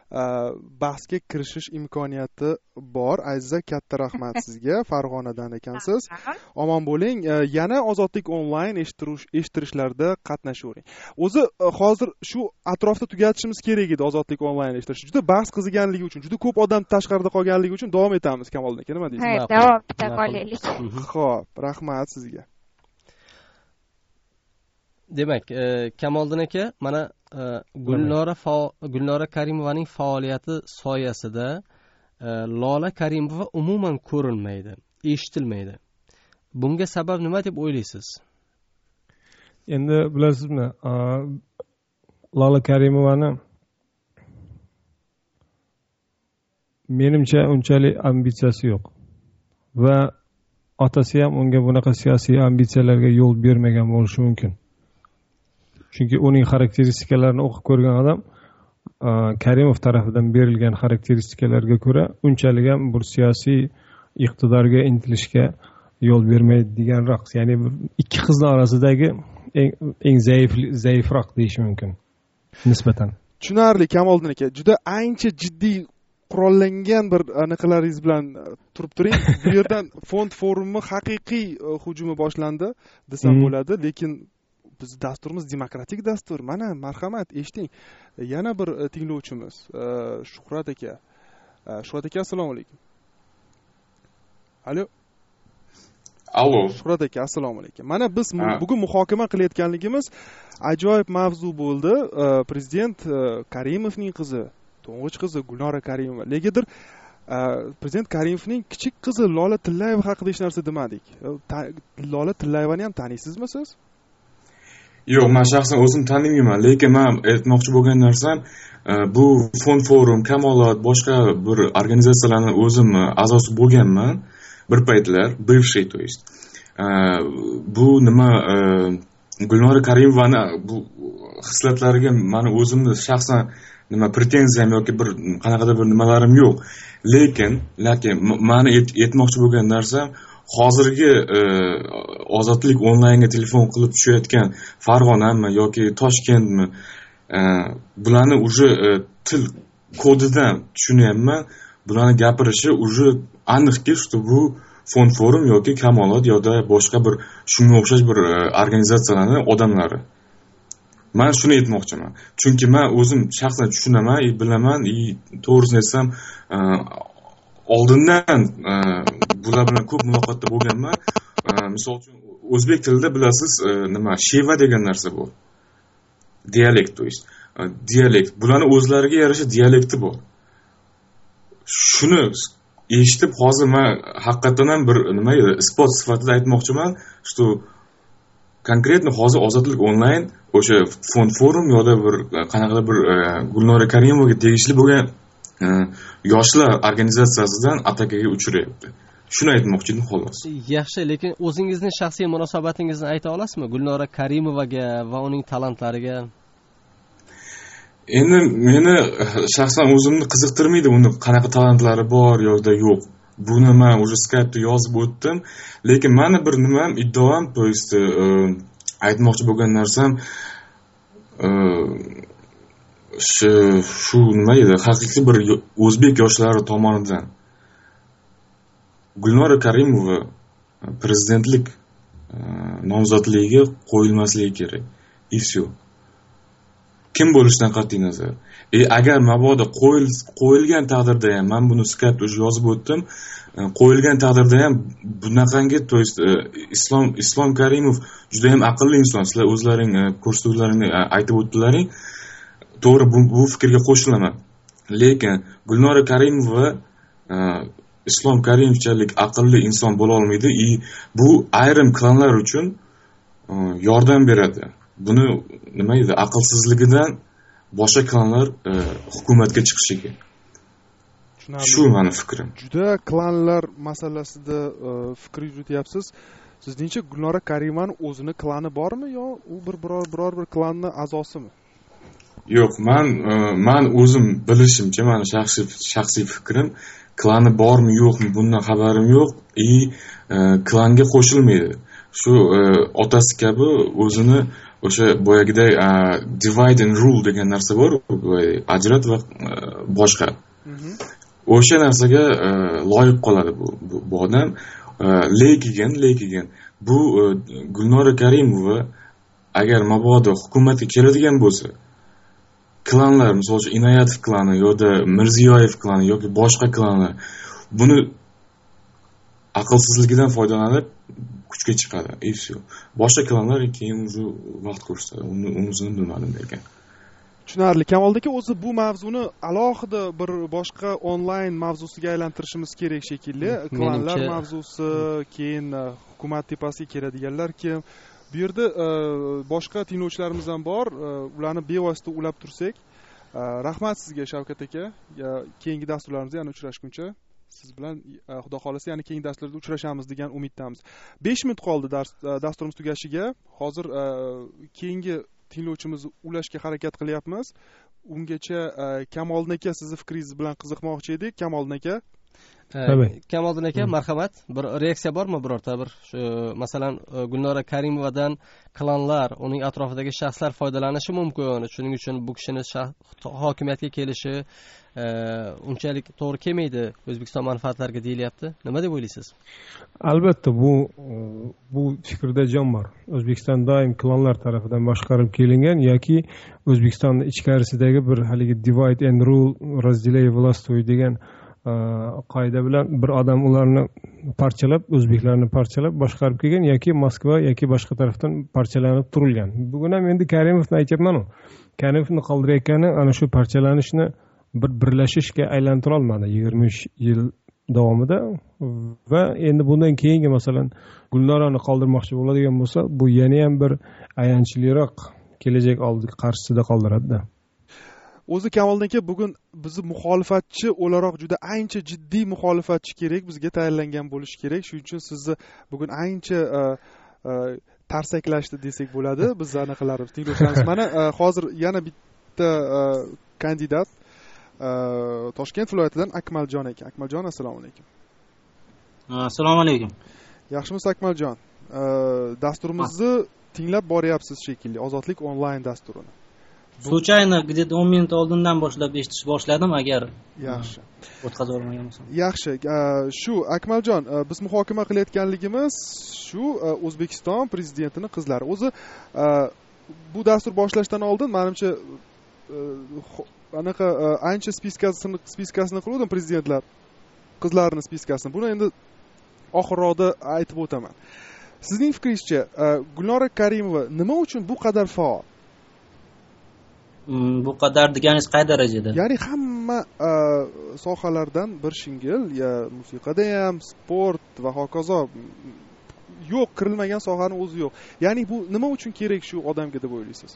bahsga kirishish imkoniyati bor. Aziza, katta rahmat sizga. Farg'onadan ekansiz. Omon bo'ling. Yana Ozodlik onlayn eshittirishlarda qatnashavering. O'zi hozir shu atrofda tugatishimiz kerak edi Ozodlik onlayn eshittirish. Juda bahs qiziganligi uchun, juda ko'p odam tashqarida qolganligi uchun davom etamiz Kamoliddin aka, nima deysiz? Ha, davom eta qolaylik. Xo'p, rahmat sizga. Demak, Kamoliddin aka, mana Gulnora Karimovaning faoliyati soyasida Lola Karimova umuman ko'rinmaydi, eshitilmaydi. Bunga sabab nima deb o'ylaysiz? Endi bilasizmi, Lola Karimovani menimcha unchalik ambitsiyasi yo'q va otasi ham unga bunaqa siyosiy ambitsiyalarga yo'l bermagan bo'lishi mumkin. Chunki uning xarakteristikalarini o'qib ko'rgan odam Karimov tarafidan berilgan xarakteristikalarga ko'ra unchalik ham bir siyosiy iqtidorga intilishga yo'l bermaydi deganroq. Ya'ni ikki qizning orasidagi eng zaifroq deyish mumkin nisbatan. Tushunarli Kamoliddin aka, juda ancha jiddiy qurollangan bir aniqalaringiz bilan turib turing. Bu yerdan fond forumi haqiqiy hujumi boshlandi desam bo'ladi, lekin biz dasturimiz demokratik dastur. Mana marhamat, eshiting. Yana bir tinglovchimiz Shuhrat aka. Shuhrat aka, assalomu alaykum. Allo, Shuhrat aka, assalomu alaykum. Mana biz bugun muhokama qilayotganligimiz ajoyib mavzu bo'ldi. Prezident Karimovning qizi, to'ng'ich qizi Gulnora Karimova. Negadir Prezident Karimovning kichik qizi Lola Tillayeva haqida hech narsa demadik. Lola Tillayevani ham taniysizmi siz? Yo'q, men shaxsan o'zim taniyman, lekin men aytmoqchi bo'lgan narsam, bu fond forum, Kamolot, boshqa bir organizatsiyalarning o'zim a'zosi bo'lganman bir paytlar, bivshiy, to есть. Bu nima Gulnora Karimovani bu hislatlariga meni o'zimni shaxsan nima pretenziyam yoki bir qanaqadir bir nimalarim yo'q. Lekin meni aytmoqchi bo'lgan narsam, hozirgi Ozodlik onlaynga telefon qilib tushayotgan Farg'onami yoki Toshkentmi, bularni уже til kodidan tushunyapman. Bularni gapirishi уже aniqki, что bu fond forum yoki Kamolot yoki boshqa bir shunga o'xshash bir organizatsiyalarning odamlari. Men shuni aytmoqchiman. Chunki men o'zim shaxsan tushunaman, bilaman, to'g'risini aytsam, oldindan bular bilan ko'p muloqotda bo'lganman. Misol uchun o'zbek tilida bilasiz, nima sheva degan narsa bor. Dialekt, to есть. Dialekt. Bularning o'zlariga yarasha dialekti bor. Shuni eshitib hozir men haqiqatan ham bir nima edi, isbot sifatida aytmoqchiman, что konkretno hozir Ozodlik onlayn o'sha fond forum yoki bir qanaqadir bir Gulnora Karimovaga tegishli bo'lgan yoshlar organizatsiyasidan atakaga uchrayapti. Shuni aytmoqchi edim xolos. Yaxshi, lekin o'zingizning shaxsiy munosabatingizni ayta olasizmi Gulnora Karimovaga va uning talantlariga? Endi meni shaxsan o'zimni qiziqtirmaydi uni qanaqa talantlari bor yoki yo'q. Buni men уже Skype'da yozib o'tdim, lekin meni bir nimam iddaom, to есть aytmoqchi bo'lgan narsam shu nima edi, haqiqiy bir o'zbek yoshlari tomonidan Gulnora Karimova prezidentlik nomzodligiga qo'yilmasligi kerak. И все. Kim bo'lishidan qat'iy nazar. Agar mabodo qo'yilgan taqdirda ham, men buni Skype'da yozib o'tdim, qo'yilgan taqdirda ham bunaqangi, to есть Islom Karimov juda ham aqlli inson. Sizlar o'zlaring ko'rsatuvlaringni aytib o'tdilaring. To'g'ri, bu fikrga qo'shilaman. Lekin Gulnora Karimova Islom Karimovchalik aqlli inson bo'la olmaydi. Bu ayrim klanlar uchun yordam beradi. Buni nima edi, aqlsizligidan boshqa klanlar hukumatga chiqishiga. Shu meni fikrim. Juda klanlar masalasida fikr yurityapsiz. Sizningcha Gulnora Karimovani o'zini klani bormi yo u biror bir klanning a'zosimi? Yo'q, men o'zim bilishimcha, meni shaxsiy fikrim, klani bormi yo'qmi bundan xabarim yo'q. Klanga qo'shilmaydi. shu otasi kabi o'zini o'sha boyagiday divide and rule degan narsa bor, ajrat va boshqa. O'sha narsaga loyiq qoladi bu odam. Lekin bu Gulnora Karimova agar mabodo hukumatga keladigan bo'lsa, klanlar, misol uchun Inoyatov klani yoki Mirziyoyev klani yoki boshqa klanlar buni aqlsizligidan foydalanib kuchga chiqadi. И все. Boshqa klanlar keyin o'zi vaqt ko'rsatadi. Unisini bilmadim lekin. Tushunarli. Kamoldagi o'zi bu mavzuni alohida bir boshqa onlayn mavzusiga aylantirishimiz kerak shekilli. Klanlar mavzusi, keyin hukumat tepasiga keladiganlar kim? Bu yerda boshqa tinglovchilarimiz ham bor. Ularni bevosita ulab tursak. Rahmat sizga Shavkat aka. Keyingi dasturlarimizda yana uchrashguncha siz bilan xudo xolasa yana keyingi darslarda uchrashamiz degan umiddamiz. 5 minut qoldi dasturimiz tugashiga. Hozir keyingi tinglovchimizni ulashga harakat qilyapmiz. Ungacha Kamoliddin aka sizni fikringiz bilan qiziqmoqchi edik. Kamoliddin aka. Kamoliddin aka, marhamat. Bir reaksiya bormi birorta bir? Shu masalan Gulnora Karimovadan klanlar, uning atrofidagi shaxslar foydalanishi mumkin. Shuning uchun bu kishini hokimiyatga kelishi unchalik to'g'ri kelmaydi, O'zbekiston manfaatlariga deyilyapti. Nima deb o'ylaysiz? Albatta bu fikrda jon bor. O'zbekiston doim klanlar tarafidan boshqarib kelingan yoki O'zbekistonning ichkarisidagi bir haligi divide and rule, разделяй властвуй degan qoida bilan bir odam ularni parchalab, o'zbeklarni parchalab boshqarib kelgan yoki Moskva yoki boshqa tarafdan parchalanib turilgan. Bugun ham endi Karimovni aytayapman-ku. Karimovni qoldirayotgani ana shu parchalanishni bir birlashishga aylantira olmadi 23 yil davomida va endi bundan keyingi masalan Gulnorani qoldirmoqchi bo'ladigan bo'lsa, bu yana ham bir ayanchliroq kelajak qarshisida qoldiradi-da. O'zi Kamoliddin aka, bugun bizni muxolifatchi o'laroq juda ancha jiddiy muxolifatchi kerak, bizga tayyorlangan bo'lish kerak. Shuning uchun sizni bugun ancha tarsaklashdi desak bo'ladi. Biz anaqalarimiz tinglovchilarimiz. Mana hozir yana bitta kandidat Toshkent viloyatidan Akmaljon aka. Akmaljon, assalomu alaykum. Assalomu alaykum. Yaxshimisiz Akmaljon? Dasturimizni tinglab boryapsiz shekilli, Ozodlik onlayn dasturini. Случайно где-то 10 minut oldindan boshlab eshitish boshladim, agar yaxshi o'tkazib olmagan bo'lsam. Yaxshi. Shu Akmaljon, biz muhokama qilayotganligimiz shu O'zbekiston prezidentining qizlari. O'zi bu dastur boshlashdan oldin menimcha anaqa ancha spiskasini qildim prezidentlar qizlarining spiskasini. Buni endi oxirroqda aytib o'taman. Sizning fikringizcha, Gulnora Karimova nima uchun bu qadar faol? Bu qadar deganingiz qay darajada? Ya'ni hamma sohalardan bir shingil, ya musiqada ham, sport va hokazo yo'q, kirilmagan sohani o'zi yo'q. Ya'ni bu nima uchun kerak shu odamga deb o'ylaysiz?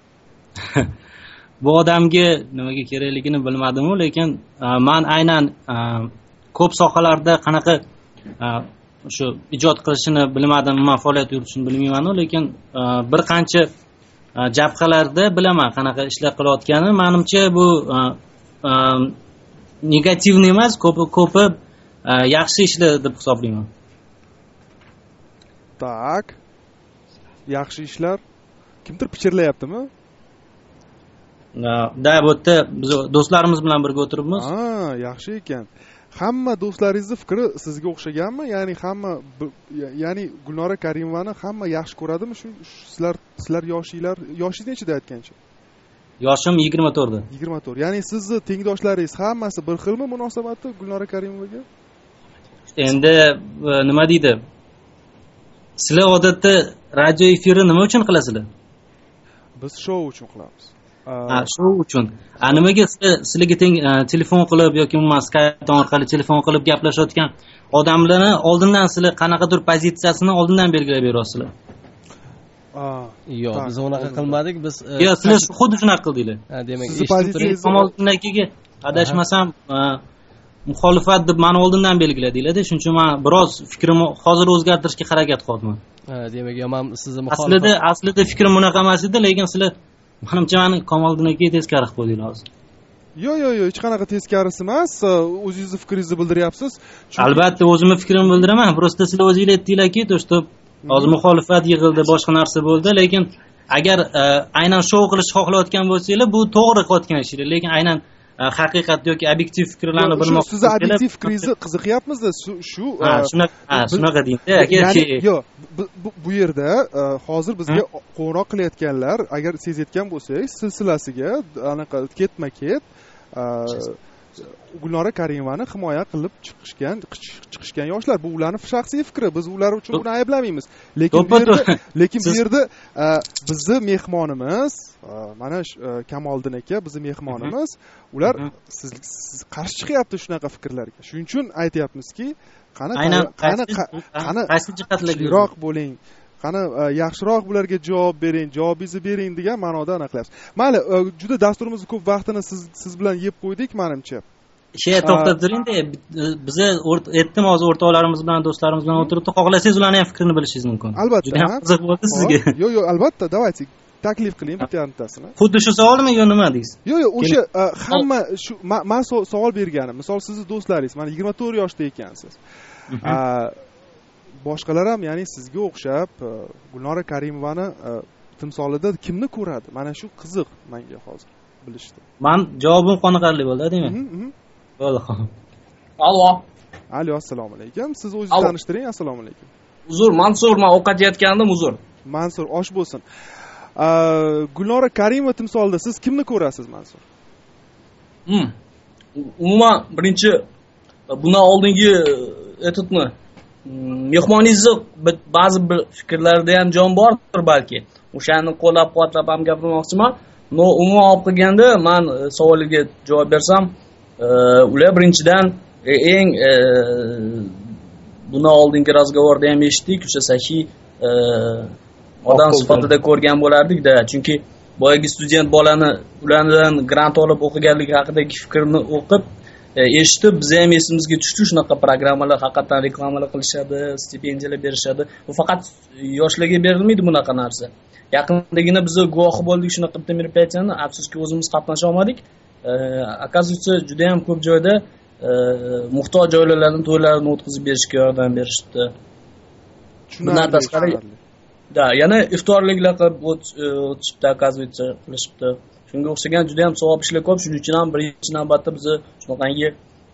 Bu odamga nimaga kerakligini bilmadim-ku, lekin men aynan ko'p sohalarda qanaqa shu ijod qilishini bilmadim, men faoliyat yuritishini bilmayman-ku, lekin bir qancha jabhalarda bilaman qanaqa ishlar qilayotganini. Menimcha bu negativni emas, ko'pi yaxshi ishlar deb hisoblayman. Tak. Yaxshi ishlar kimdir pichirlayaptimi? Da, bu yerda biz do'stlarimiz bilan birga o'tiribmiz. Yaxshi ekan. Hamma do'stlaringizning fikri sizga o'xshaganmi? Ya'ni Gulnora Karimovani hamma yaxshi ko'radimi? Shu sizlar yoshingiz nechida aytgancha? Yoshim 24 da. 24. Ya'ni sizni tengdoshlaringiz hammasi bir xilmi munosabati Gulnora Karimovaga? Endi nima deydi? Sizlar odatda radio efirni nima uchun qilasizlar? Biz shou uchun qilamiz. Shou uchun. Nimaga sizlarga telefon qilib yoki umuman Skype orqali telefon qilib gaplashayotgan odamlarni oldindan sizlar qanaqadir pozitsiyasini oldindan belgilab berasizlar? Yo'q, biz unaqa qilmadik. Biz Yo'q, sizlar xuddi shunaqa qildinglar. Demak, Kamoliddin akaga adashmasam muxolifat deb meni oldindan belgiladinglar-da. Shuning uchun men biroz fikrimni hozir o'zgartirishga harakat qildim. Demak, men sizni muxolifat. Aslida fikrim bunaqa emas edi, lekin sizlar menimcha meni Kamoliddin akaga teskari qilib qo'ydinglar hozir. Yo'q, hech qanaqa teskarisi emas. O'zingizni fikringizni bildiryapsiz. Albatta, o'zimning fikrimni bildiraman. Просто sizlar o'zingizlar aytdinglar-ki, to что hozir muxolifat yig'ildi, boshqa narsa bo'ldi, lekin agar aynan shou qilishni xohlayotgan bo'lsanglar, bu to'g'ri qilayotgan ishinglar, lekin aynan haqiqat yoki obyektiv fikrlarni bilmoqchi. Sizni obyektiv fikringizni qiziqyapmizda, shu shunaqa deydi. Yo'q, bu yerda hozir bizga qo'ng'iroq qilayotganlar, agar sezayotgan bo'lsangiz, silsilasiga anaqa ketma-ket Gulnora Karimovani himoya qilib chiqishgan yoshlar. Bu ularning shaxsiy fikri. Biz ular uchun buni ayblamaymiz. Lekin bu yerda bizni mehmonimiz, mana Kamoliddin aka bizni mehmonimiz, ular siz qarshi chiqyapti shunaqa fikrlarga. Shuning uchun aytayapmizki, qani qaysi jihatlarga chiroq bo'ling. Qani yaxshiroq bularga javob bering, javobingizni bering degan ma'noda aniqlayapsiz. Mayli, juda dasturimizni ko'p vaqtini siz bilan yeb qo'ydik, menimcha. To'xtab turing-da, biz aytdim hozir o'rtoqlarimiz bilan, do'stlarimiz bilan o'tirib, xohlasangiz ularning ham fikrini bilishingiz mumkin. Albatta. Juda ham qiziq bo'ldi sizga. Yo'q, albatta, давайте taklif qiling bitta-bittasini. Xuddi shu savolmi yo nima deysiz? Yo'q, o'sha hamma shu men savol berganim. Misol sizni do'stlaringiz, mana 24 yoshda ekansiz. Boshqalar ham, ya'ni sizga o'xshab Gulnora Karimovani timsolida kimni ko'radi? Mana shu qiziq menga hozir bilishdi. Men javobim qoniqarli bo'ldi, deyman. Bo'ldi, xo'p. Allo, assalomu alaykum. Siz o'zingizni tanishtiring. Assalomu alaykum. Uzr, Mansur, men ovqat yeyotgandim, uzr. Mansur, osh bo'lsin. Gulnora Karimova timsolida siz kimni ko'rasiz, Mansur? Umuman birinchi bundan oldingi aytibmi, mehmoningizni ba'zi bir fikrlarida ham jon bordir balki. O'shani qo'llab-quvvatlab ham gapirmoqchiman. No, umuman olib qilganda men savoliga javob bersam, ular birinchidan eng bundan oldingi razgovorda ham eshitdik, o'sha sahiy odam sifatida ko'rgan bo'lardik-da, chunki boyagi student bolani ulardan grant olib o'qiganligi haqidagi fikrni o'qib eshitib, biz ham esimizga tushdi, shunaqa programmalar haqiqatan reklamalar qilishadi, stipendiyalar berishadi. Bu faqat yoshlarga berilmaydi bunaqa narsa. Yaqindagina biz guvohi bo'ldik shunaqa bitta meropiyatiyani, afsuski o'zimiz qatnasha olmadik. Оказывается, juda ham ko'p joyda muhtoj oilalarning to'ylarini o'tkazib berishga yordam berishdi. Bundan tashqari, yana iftorliklar qilib o'tishibdi, оказывается, qilishibdi. Shunga o'xshagan juda ham savob ishlar ko'p, shuning uchun ham birinchi navbatda biz shunaqangi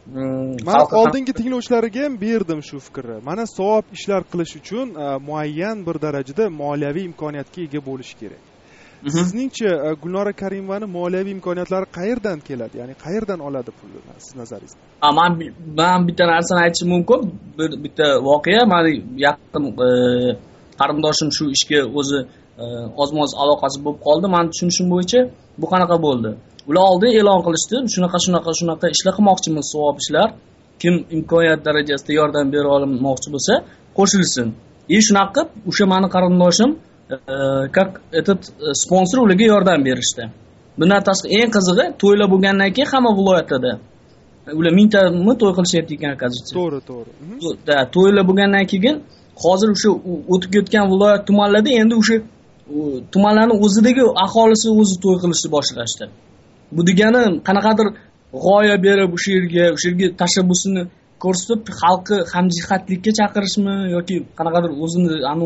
men oldingi tinglovchilarga ham berdim shu fikrni. Mana savob ishlar qilish uchun muayyan bir darajada moliyaviy imkoniyatga ega bo'lish kerak. Sizningcha Gulnora Karimovani moliyaviy imkoniyatlari qayerdan keladi? Ya'ni qayerdan oladi pulni siz nazaringizda? Men bitta narsani aytishim mumkin. Bitta voqea, meni yaqin qarindoshim shu ishga o'zi ozmoz aloqasi bo'lib qoldi. Men tushunishim bo'yicha bu qanaqa bo'ldi? Ular oldin e'lon qilishdi, shunaqa ishlar qilmoqchimiz, savob ishlar. Kim imkoniyat darajasida yordam bera olmoqchi bo'lsa, qo'shilsin. Shunaqa qilib, o'sha meni qarindoshim как этот sponsor ularga yordam berishdi. Bundan tashqari eng qizig'i, to'ylar bo'lgandan keyin hamma viloyatda ular mingtami to'y qilishyapti ekan, кажется. To'g'ri. Da, to'ylar bo'lgandan keyin hozir o'sha o'tib ketgan viloyat tumanlarda endi o'sha tumanlarning o'zidagi aholisi o'zi to'y qilishni boshlashdi. Bu degani qanaqadir g'oya berib o'sha yerga tashabbusini ko'rsatib xalqni hamjihatlikka chaqirishmi yoki qanaqadir o'zini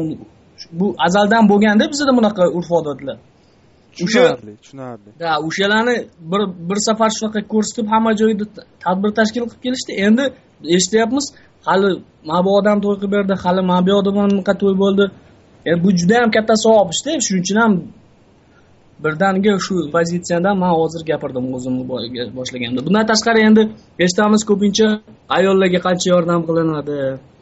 bu azaldan bo'lganda bizda bunaqa urf-odatlar. Tushunarli. Da, o'shalarni bir safar shunaqa ko'rsatib hamma joyda tadbir tashkil qilib kelishdi. Endi eshityapmiz, hali mana bu odam to'y qilib berdi, hali mana bu odamga to'y bo'ldi. Bu juda ham katta savob ishda, shuning uchun ham birdaniga shu pozitsiyadan men hozir gapirdim o'zimni boshlaganimda. Bundan tashqari endi eshitamiz ko'pincha ayollarga qancha yordam qilinadi.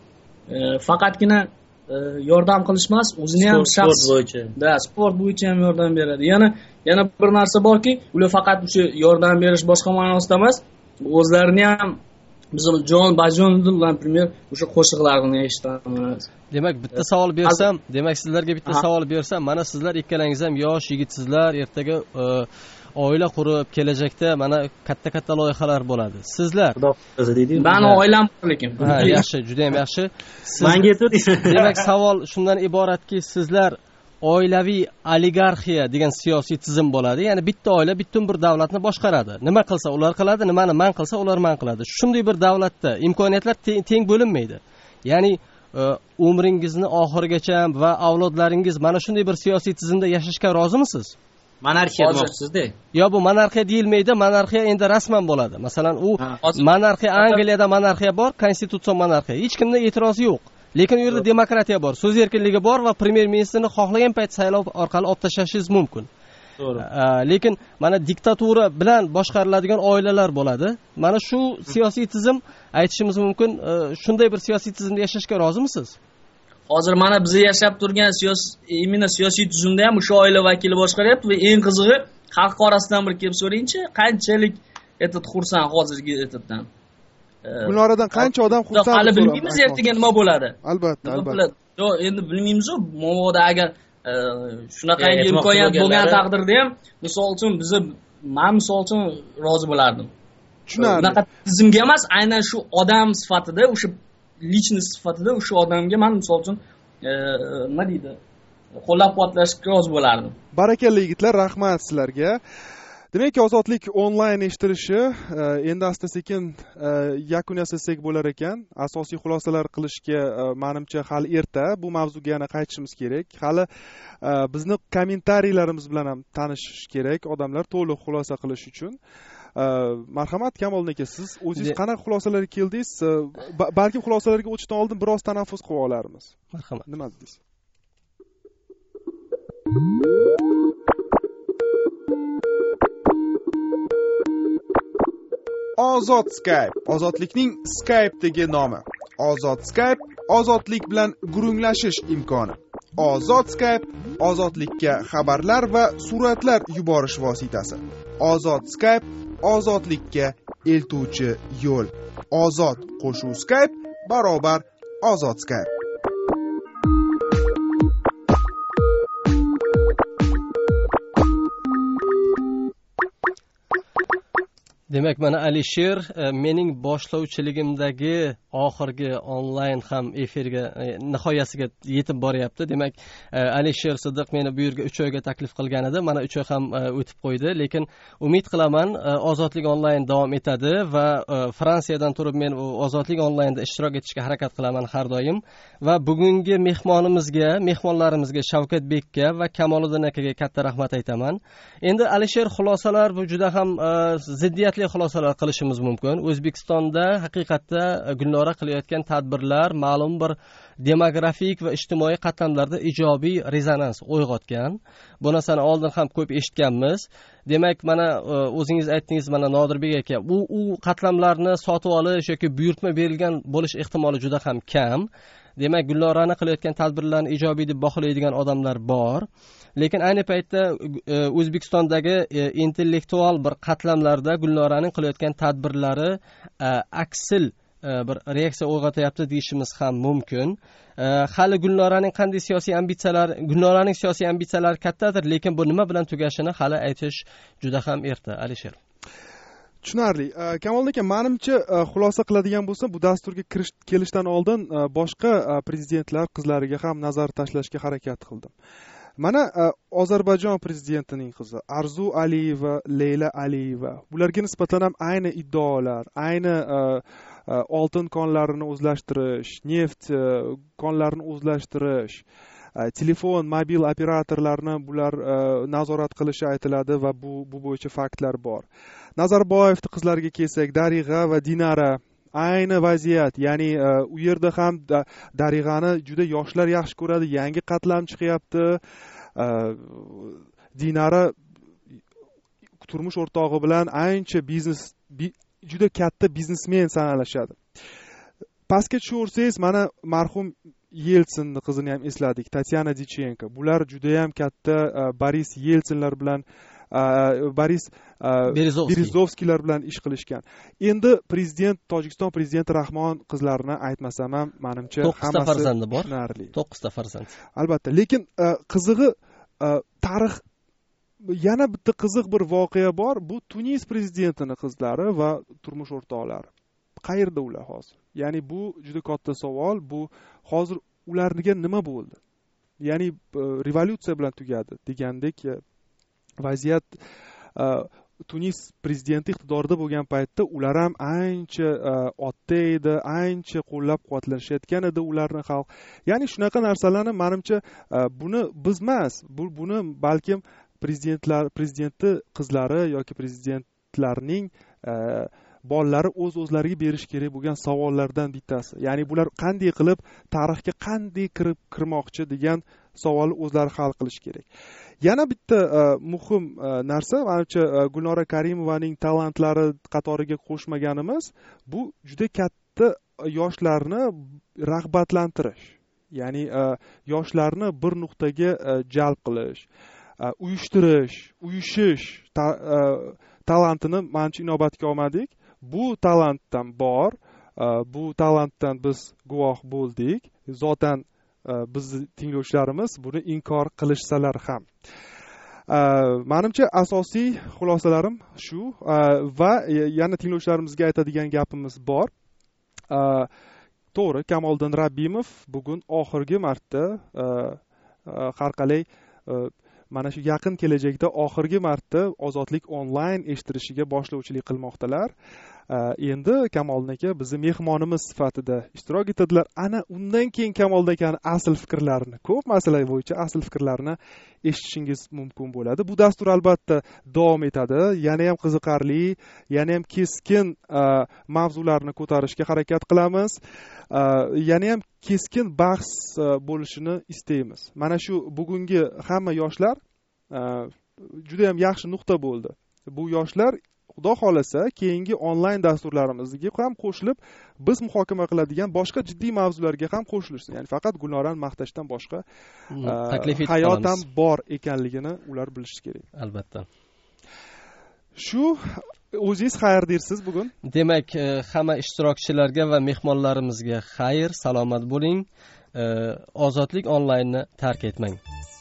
Faqatgina yordam qilish emas, o'zini ham sport bo'yicha. Sport bo'yicha ham yordam beradi. Yana bir narsa borki, ular faqat o'sha yordam berish boshqa ma'nosida emas, o'zlarini ham bizim John Bajon'dan, например, o'sha qo'shiqlarini eshitamiz. Demak, bitta savol bersam, sizlarga bitta savol bersam, mana sizlar ikkalangiz ham yosh yigitsizlar, ertaga oila qurib, kelajakda mana katta loyihalar bo'ladi. Sizlar meni oilam bor lekin. Yaxshi, juda ham yaxshi. Demak, savol shundan iboratki, sizlar oilaviy oligarxiya degan siyosiy tizim bo'ladi. Ya'ni bitta oila butun bir davlatni boshqaradi. Nima qilsa ular qiladi, nimani man qilsa ular man qiladi. Shunday bir davlatda imkoniyatlar teng bo'linmaydi. Ya'ni umringizni oxirigacha va avlodlaringiz mana shunday bir siyosiy tizimda yashashga rozimisiz? Monarxiya demoqchisizda? Yo, bu monarxiya deyilmaydi, monarxiya endi rasman bo'ladi. Masalan, u monarxiya, Angliyada monarxiya bor, konstitutsion monarxiya. Hech kimda e'tirozi yo'q. Lekin u yerda demokratiya bor, so'z erkinligi bor va premyer ministrni xohlagan payt saylov orqali olib tashlashingiz mumkin. To'g'ri. Lekin mana diktatura bilan boshqariladigan oilalar bo'ladi. Mana shu siyosiy tizim, aytishimiz mumkin, shunday bir siyosiy tizimda yashashga rozimisiz? Hozir mana biz yashab turgan imенно siyosiy tuzumda ham o'sha oila vakili boshqaryapti va eng qizig'i xalq orasidan bir kelib so'rayingchi, qanchalik xursand hozirgi etibdan. Gulnoradan qancha odam xursand? Hali bilmaymiz ertaga nima bo'ladi. Albatta. Yo'q, endi bilmaymiz-ku, momoda agar shunaqa imkoniyat bo'lgan taqdirda ham, misol uchun men misol uchun rozi bo'lardim. Tushunarli. Bunaqa tizimga emas, aynan shu odam sifatida, o'sha lichnost sifatida o'sha odamga men misol uchun nima deydi, qo'llab-quvvatlashga rozi bo'lardim. Barakalla yigitlar, rahmat sizlarga. Demak, ozodlik onlayn eshittirishi endi asta-sekin yakun yasasak bo'lar ekan. Asosiy xulosalar qilishga menimcha hali erta. Bu mavzuga yana qaytishimiz kerak. Hali bizni kommentariylarimiz bilan ham tanishish kerak, odamlar to'liq xulosa qilish uchun. Marhamat, Kamol aka, siz o'zingiz qanaqa xulosalarga keldingiz? Balki xulosalarga o'tishdan oldin biroz tanaffus qilib olarmiz. Marhamat. Nima dedingiz? Ozod Skype, ozodlikning Skype'dagi nomi. Ozod Skype, ozodlik bilan gurunglashish imkoni. Ozod Skype, ozodlikka xabarlar va suratlar yuborish vositasi. Ozod Skype, ozodlikka eltuvchi yo'l. Ozod qo'shuv Skype barobar ozod Skype. Demak, mana Alisher mening boshlovchiligimdagi oxirgi onlayn ham efirga nihoyasiga yetib boryapti. Demak, Alisher Siddiq meni bu yerga 3 oyga taklif qilgan edi. Mana 3 oy ham o'tib qo'ydi, lekin umid qilaman ozodlik onlayn davom etadi va Fransiyadan turib men ozodlik onlaynda ishtirok etishga harakat qilaman har doim. Va bugungi mehmonlarimizga Shavkatbekka va Kamoliddin akaga katta rahmat aytaman. Endi Alisher, xulosalar bu juda ham ziddiyatli xulosalar qilishimiz mumkin. O'zbekistonda haqiqatda Gulnora qilayotgan tadbirlar ma'lum bir demografik va ijtimoiy qatlamlarda ijobiy rezonans uyg'otgan. Bu narsani oldin ham ko'p eshitganmiz. Demak, mana o'zingiz aytdingiz, mana Nodirbek aka, u qatlamlarni sotib olish yoki buyurtma berilgan bo'lish ehtimoli juda ham kam. Demak, Gulnorani qilayotgan tadbirlarni ijobiy deb baholaydigan odamlar bor. Lekin ayni paytda O'zbekistondagi intellektual bir qatlamlarda Gulnoraning qilayotgan tadbirlari aksil bir reaksiya uyg'otyapti deyishimiz ham mumkin. Hali Gulnoraning siyosiy ambitsiyalari kattadir, lekin bu nima bilan tugashini hali aytish juda ham erta. Alisher. Tushunarli. Kamol aka, menimcha xulosa qiladigan bo'lsam, bu dasturga kelishdan oldin boshqa prezidentlar qizlariga ham nazar tashlashga harakat qildim. Mana Ozarbayjon prezidentining qizi Arzu Aliyeva, Leyla Aliyeva, bularga nisbatan ham ayni iddaolar, ayni oltin konlarini o'zlashtirish, neft konlarini o'zlashtirish, telefon, mobil operatorlarni bular nazorat qilishi aytiladi va bu bo'yicha faktlar bor. Nazarboyevning qizlariga kelsak, Darig'a va Dinara, ayni vaziyat, ya'ni u yerda ham Darig'ani juda yoshlar yaxshi ko'radi, yangi qatlam chiqyapti. Dinara turmush o'rtog'i bilan ancha juda katta biznesmen sanalashadi. Pastga tushirsangiz, mana marhum Yeltsinning qizini ham esladik, Tatyana Dichenko. Bular juda ham katta Boris Yeltsinlar bilan Boris Berezovskiylar bilan ish qilishgan. Endi Tojikiston prezidenti Rahmon qizlarini aytmasam ham, menimcha hammasi 9 ta farzandi bor. 9 ta farzand. Albatta, lekin qizig'i tarix, yana bitta qiziq bir voqea bor. Bu Tunis prezidentining qizlari va turmush o'rtoqlari. Qayerda ular hozir? Ya'ni bu juda katta savol. Bu hozir ularga nima bo'ldi? Ya'ni revolyutsiya bilan tugadi degandek vaziyat Tunis prezidenti iqtidorda bo'lgan paytda ular ham ancha otda edi, ancha qo'llab quvvatlashayotgan edi ularni xalq. Ya'ni shunaqa narsalarni menimcha buni biz emas, buni balkim prezidentni qizlari yoki prezidentlarning bolalari o'zlariga berish kerak bo'lgan savollardan bittasi. Ya'ni bular qanday qilib tarixga qanday kirmoqchi degan savolni o'zlari hal qilish kerak. Yana bitta muhim narsa, menimcha Gulnora Karimovaning talantlari qatoriga qo'shmaganimiz, bu juda katta yoshlarni rag'batlantirish. Ya'ni yoshlarni bir nuqtaga jalb qilish, uyushish talantini menimcha inobatga olmadik. Bu talantdan bor, bu talantdan biz guvoh bo'ldik. Zotan bizni tinglovchilarimiz buni inkor qilishsalar ham. Menimcha asosiy xulosalarim shu va yana tinglovchilarimizga aytadigan gapimiz bor. To'g'ri, Kamoliddin Rabbimov bugun oxirgi marta har qalay mana shu yaqin kelajakda oxirgi marta Ozodlik onlayn eshittirishiga boshlovchilik qilmoqdalar. Endi Kamoliddin aka bizni mehmonimiz sifatida ishtirok etadilar. Ana undan keyin Kamoliddin akani asl fikrlarini, ko'p masala bo'yicha asl fikrlarini eshitishingiz mumkin bo'ladi. Bu dastur albatta davom etadi. Yana ham qiziqarli, yana ham keskin mavzularni ko'tarishga harakat qilamiz. Yana ham keskin bahs bo'lishini istaymiz. Mana shu bugungi hamma yoshlar juda ham yaxshi nuqta bo'ldi. Bu yoshlar Xudo xolasa keyingi onlayn dasturlarimizga ham qo'shilib, biz muhokama qiladigan boshqa jiddiy mavzularga ham qo'shilishsin. Ya'ni faqat Gulnorani maqtashdan boshqa hayot ham bor ekanligini ular bilishi kerak. Albatta. Shu o'zingiz xayr dersiz bugun. Demak, hamma ishtirokchilarga va mehmonlarimizga xayr, salomat bo'ling. Ozodlik onlaynni tark etmang.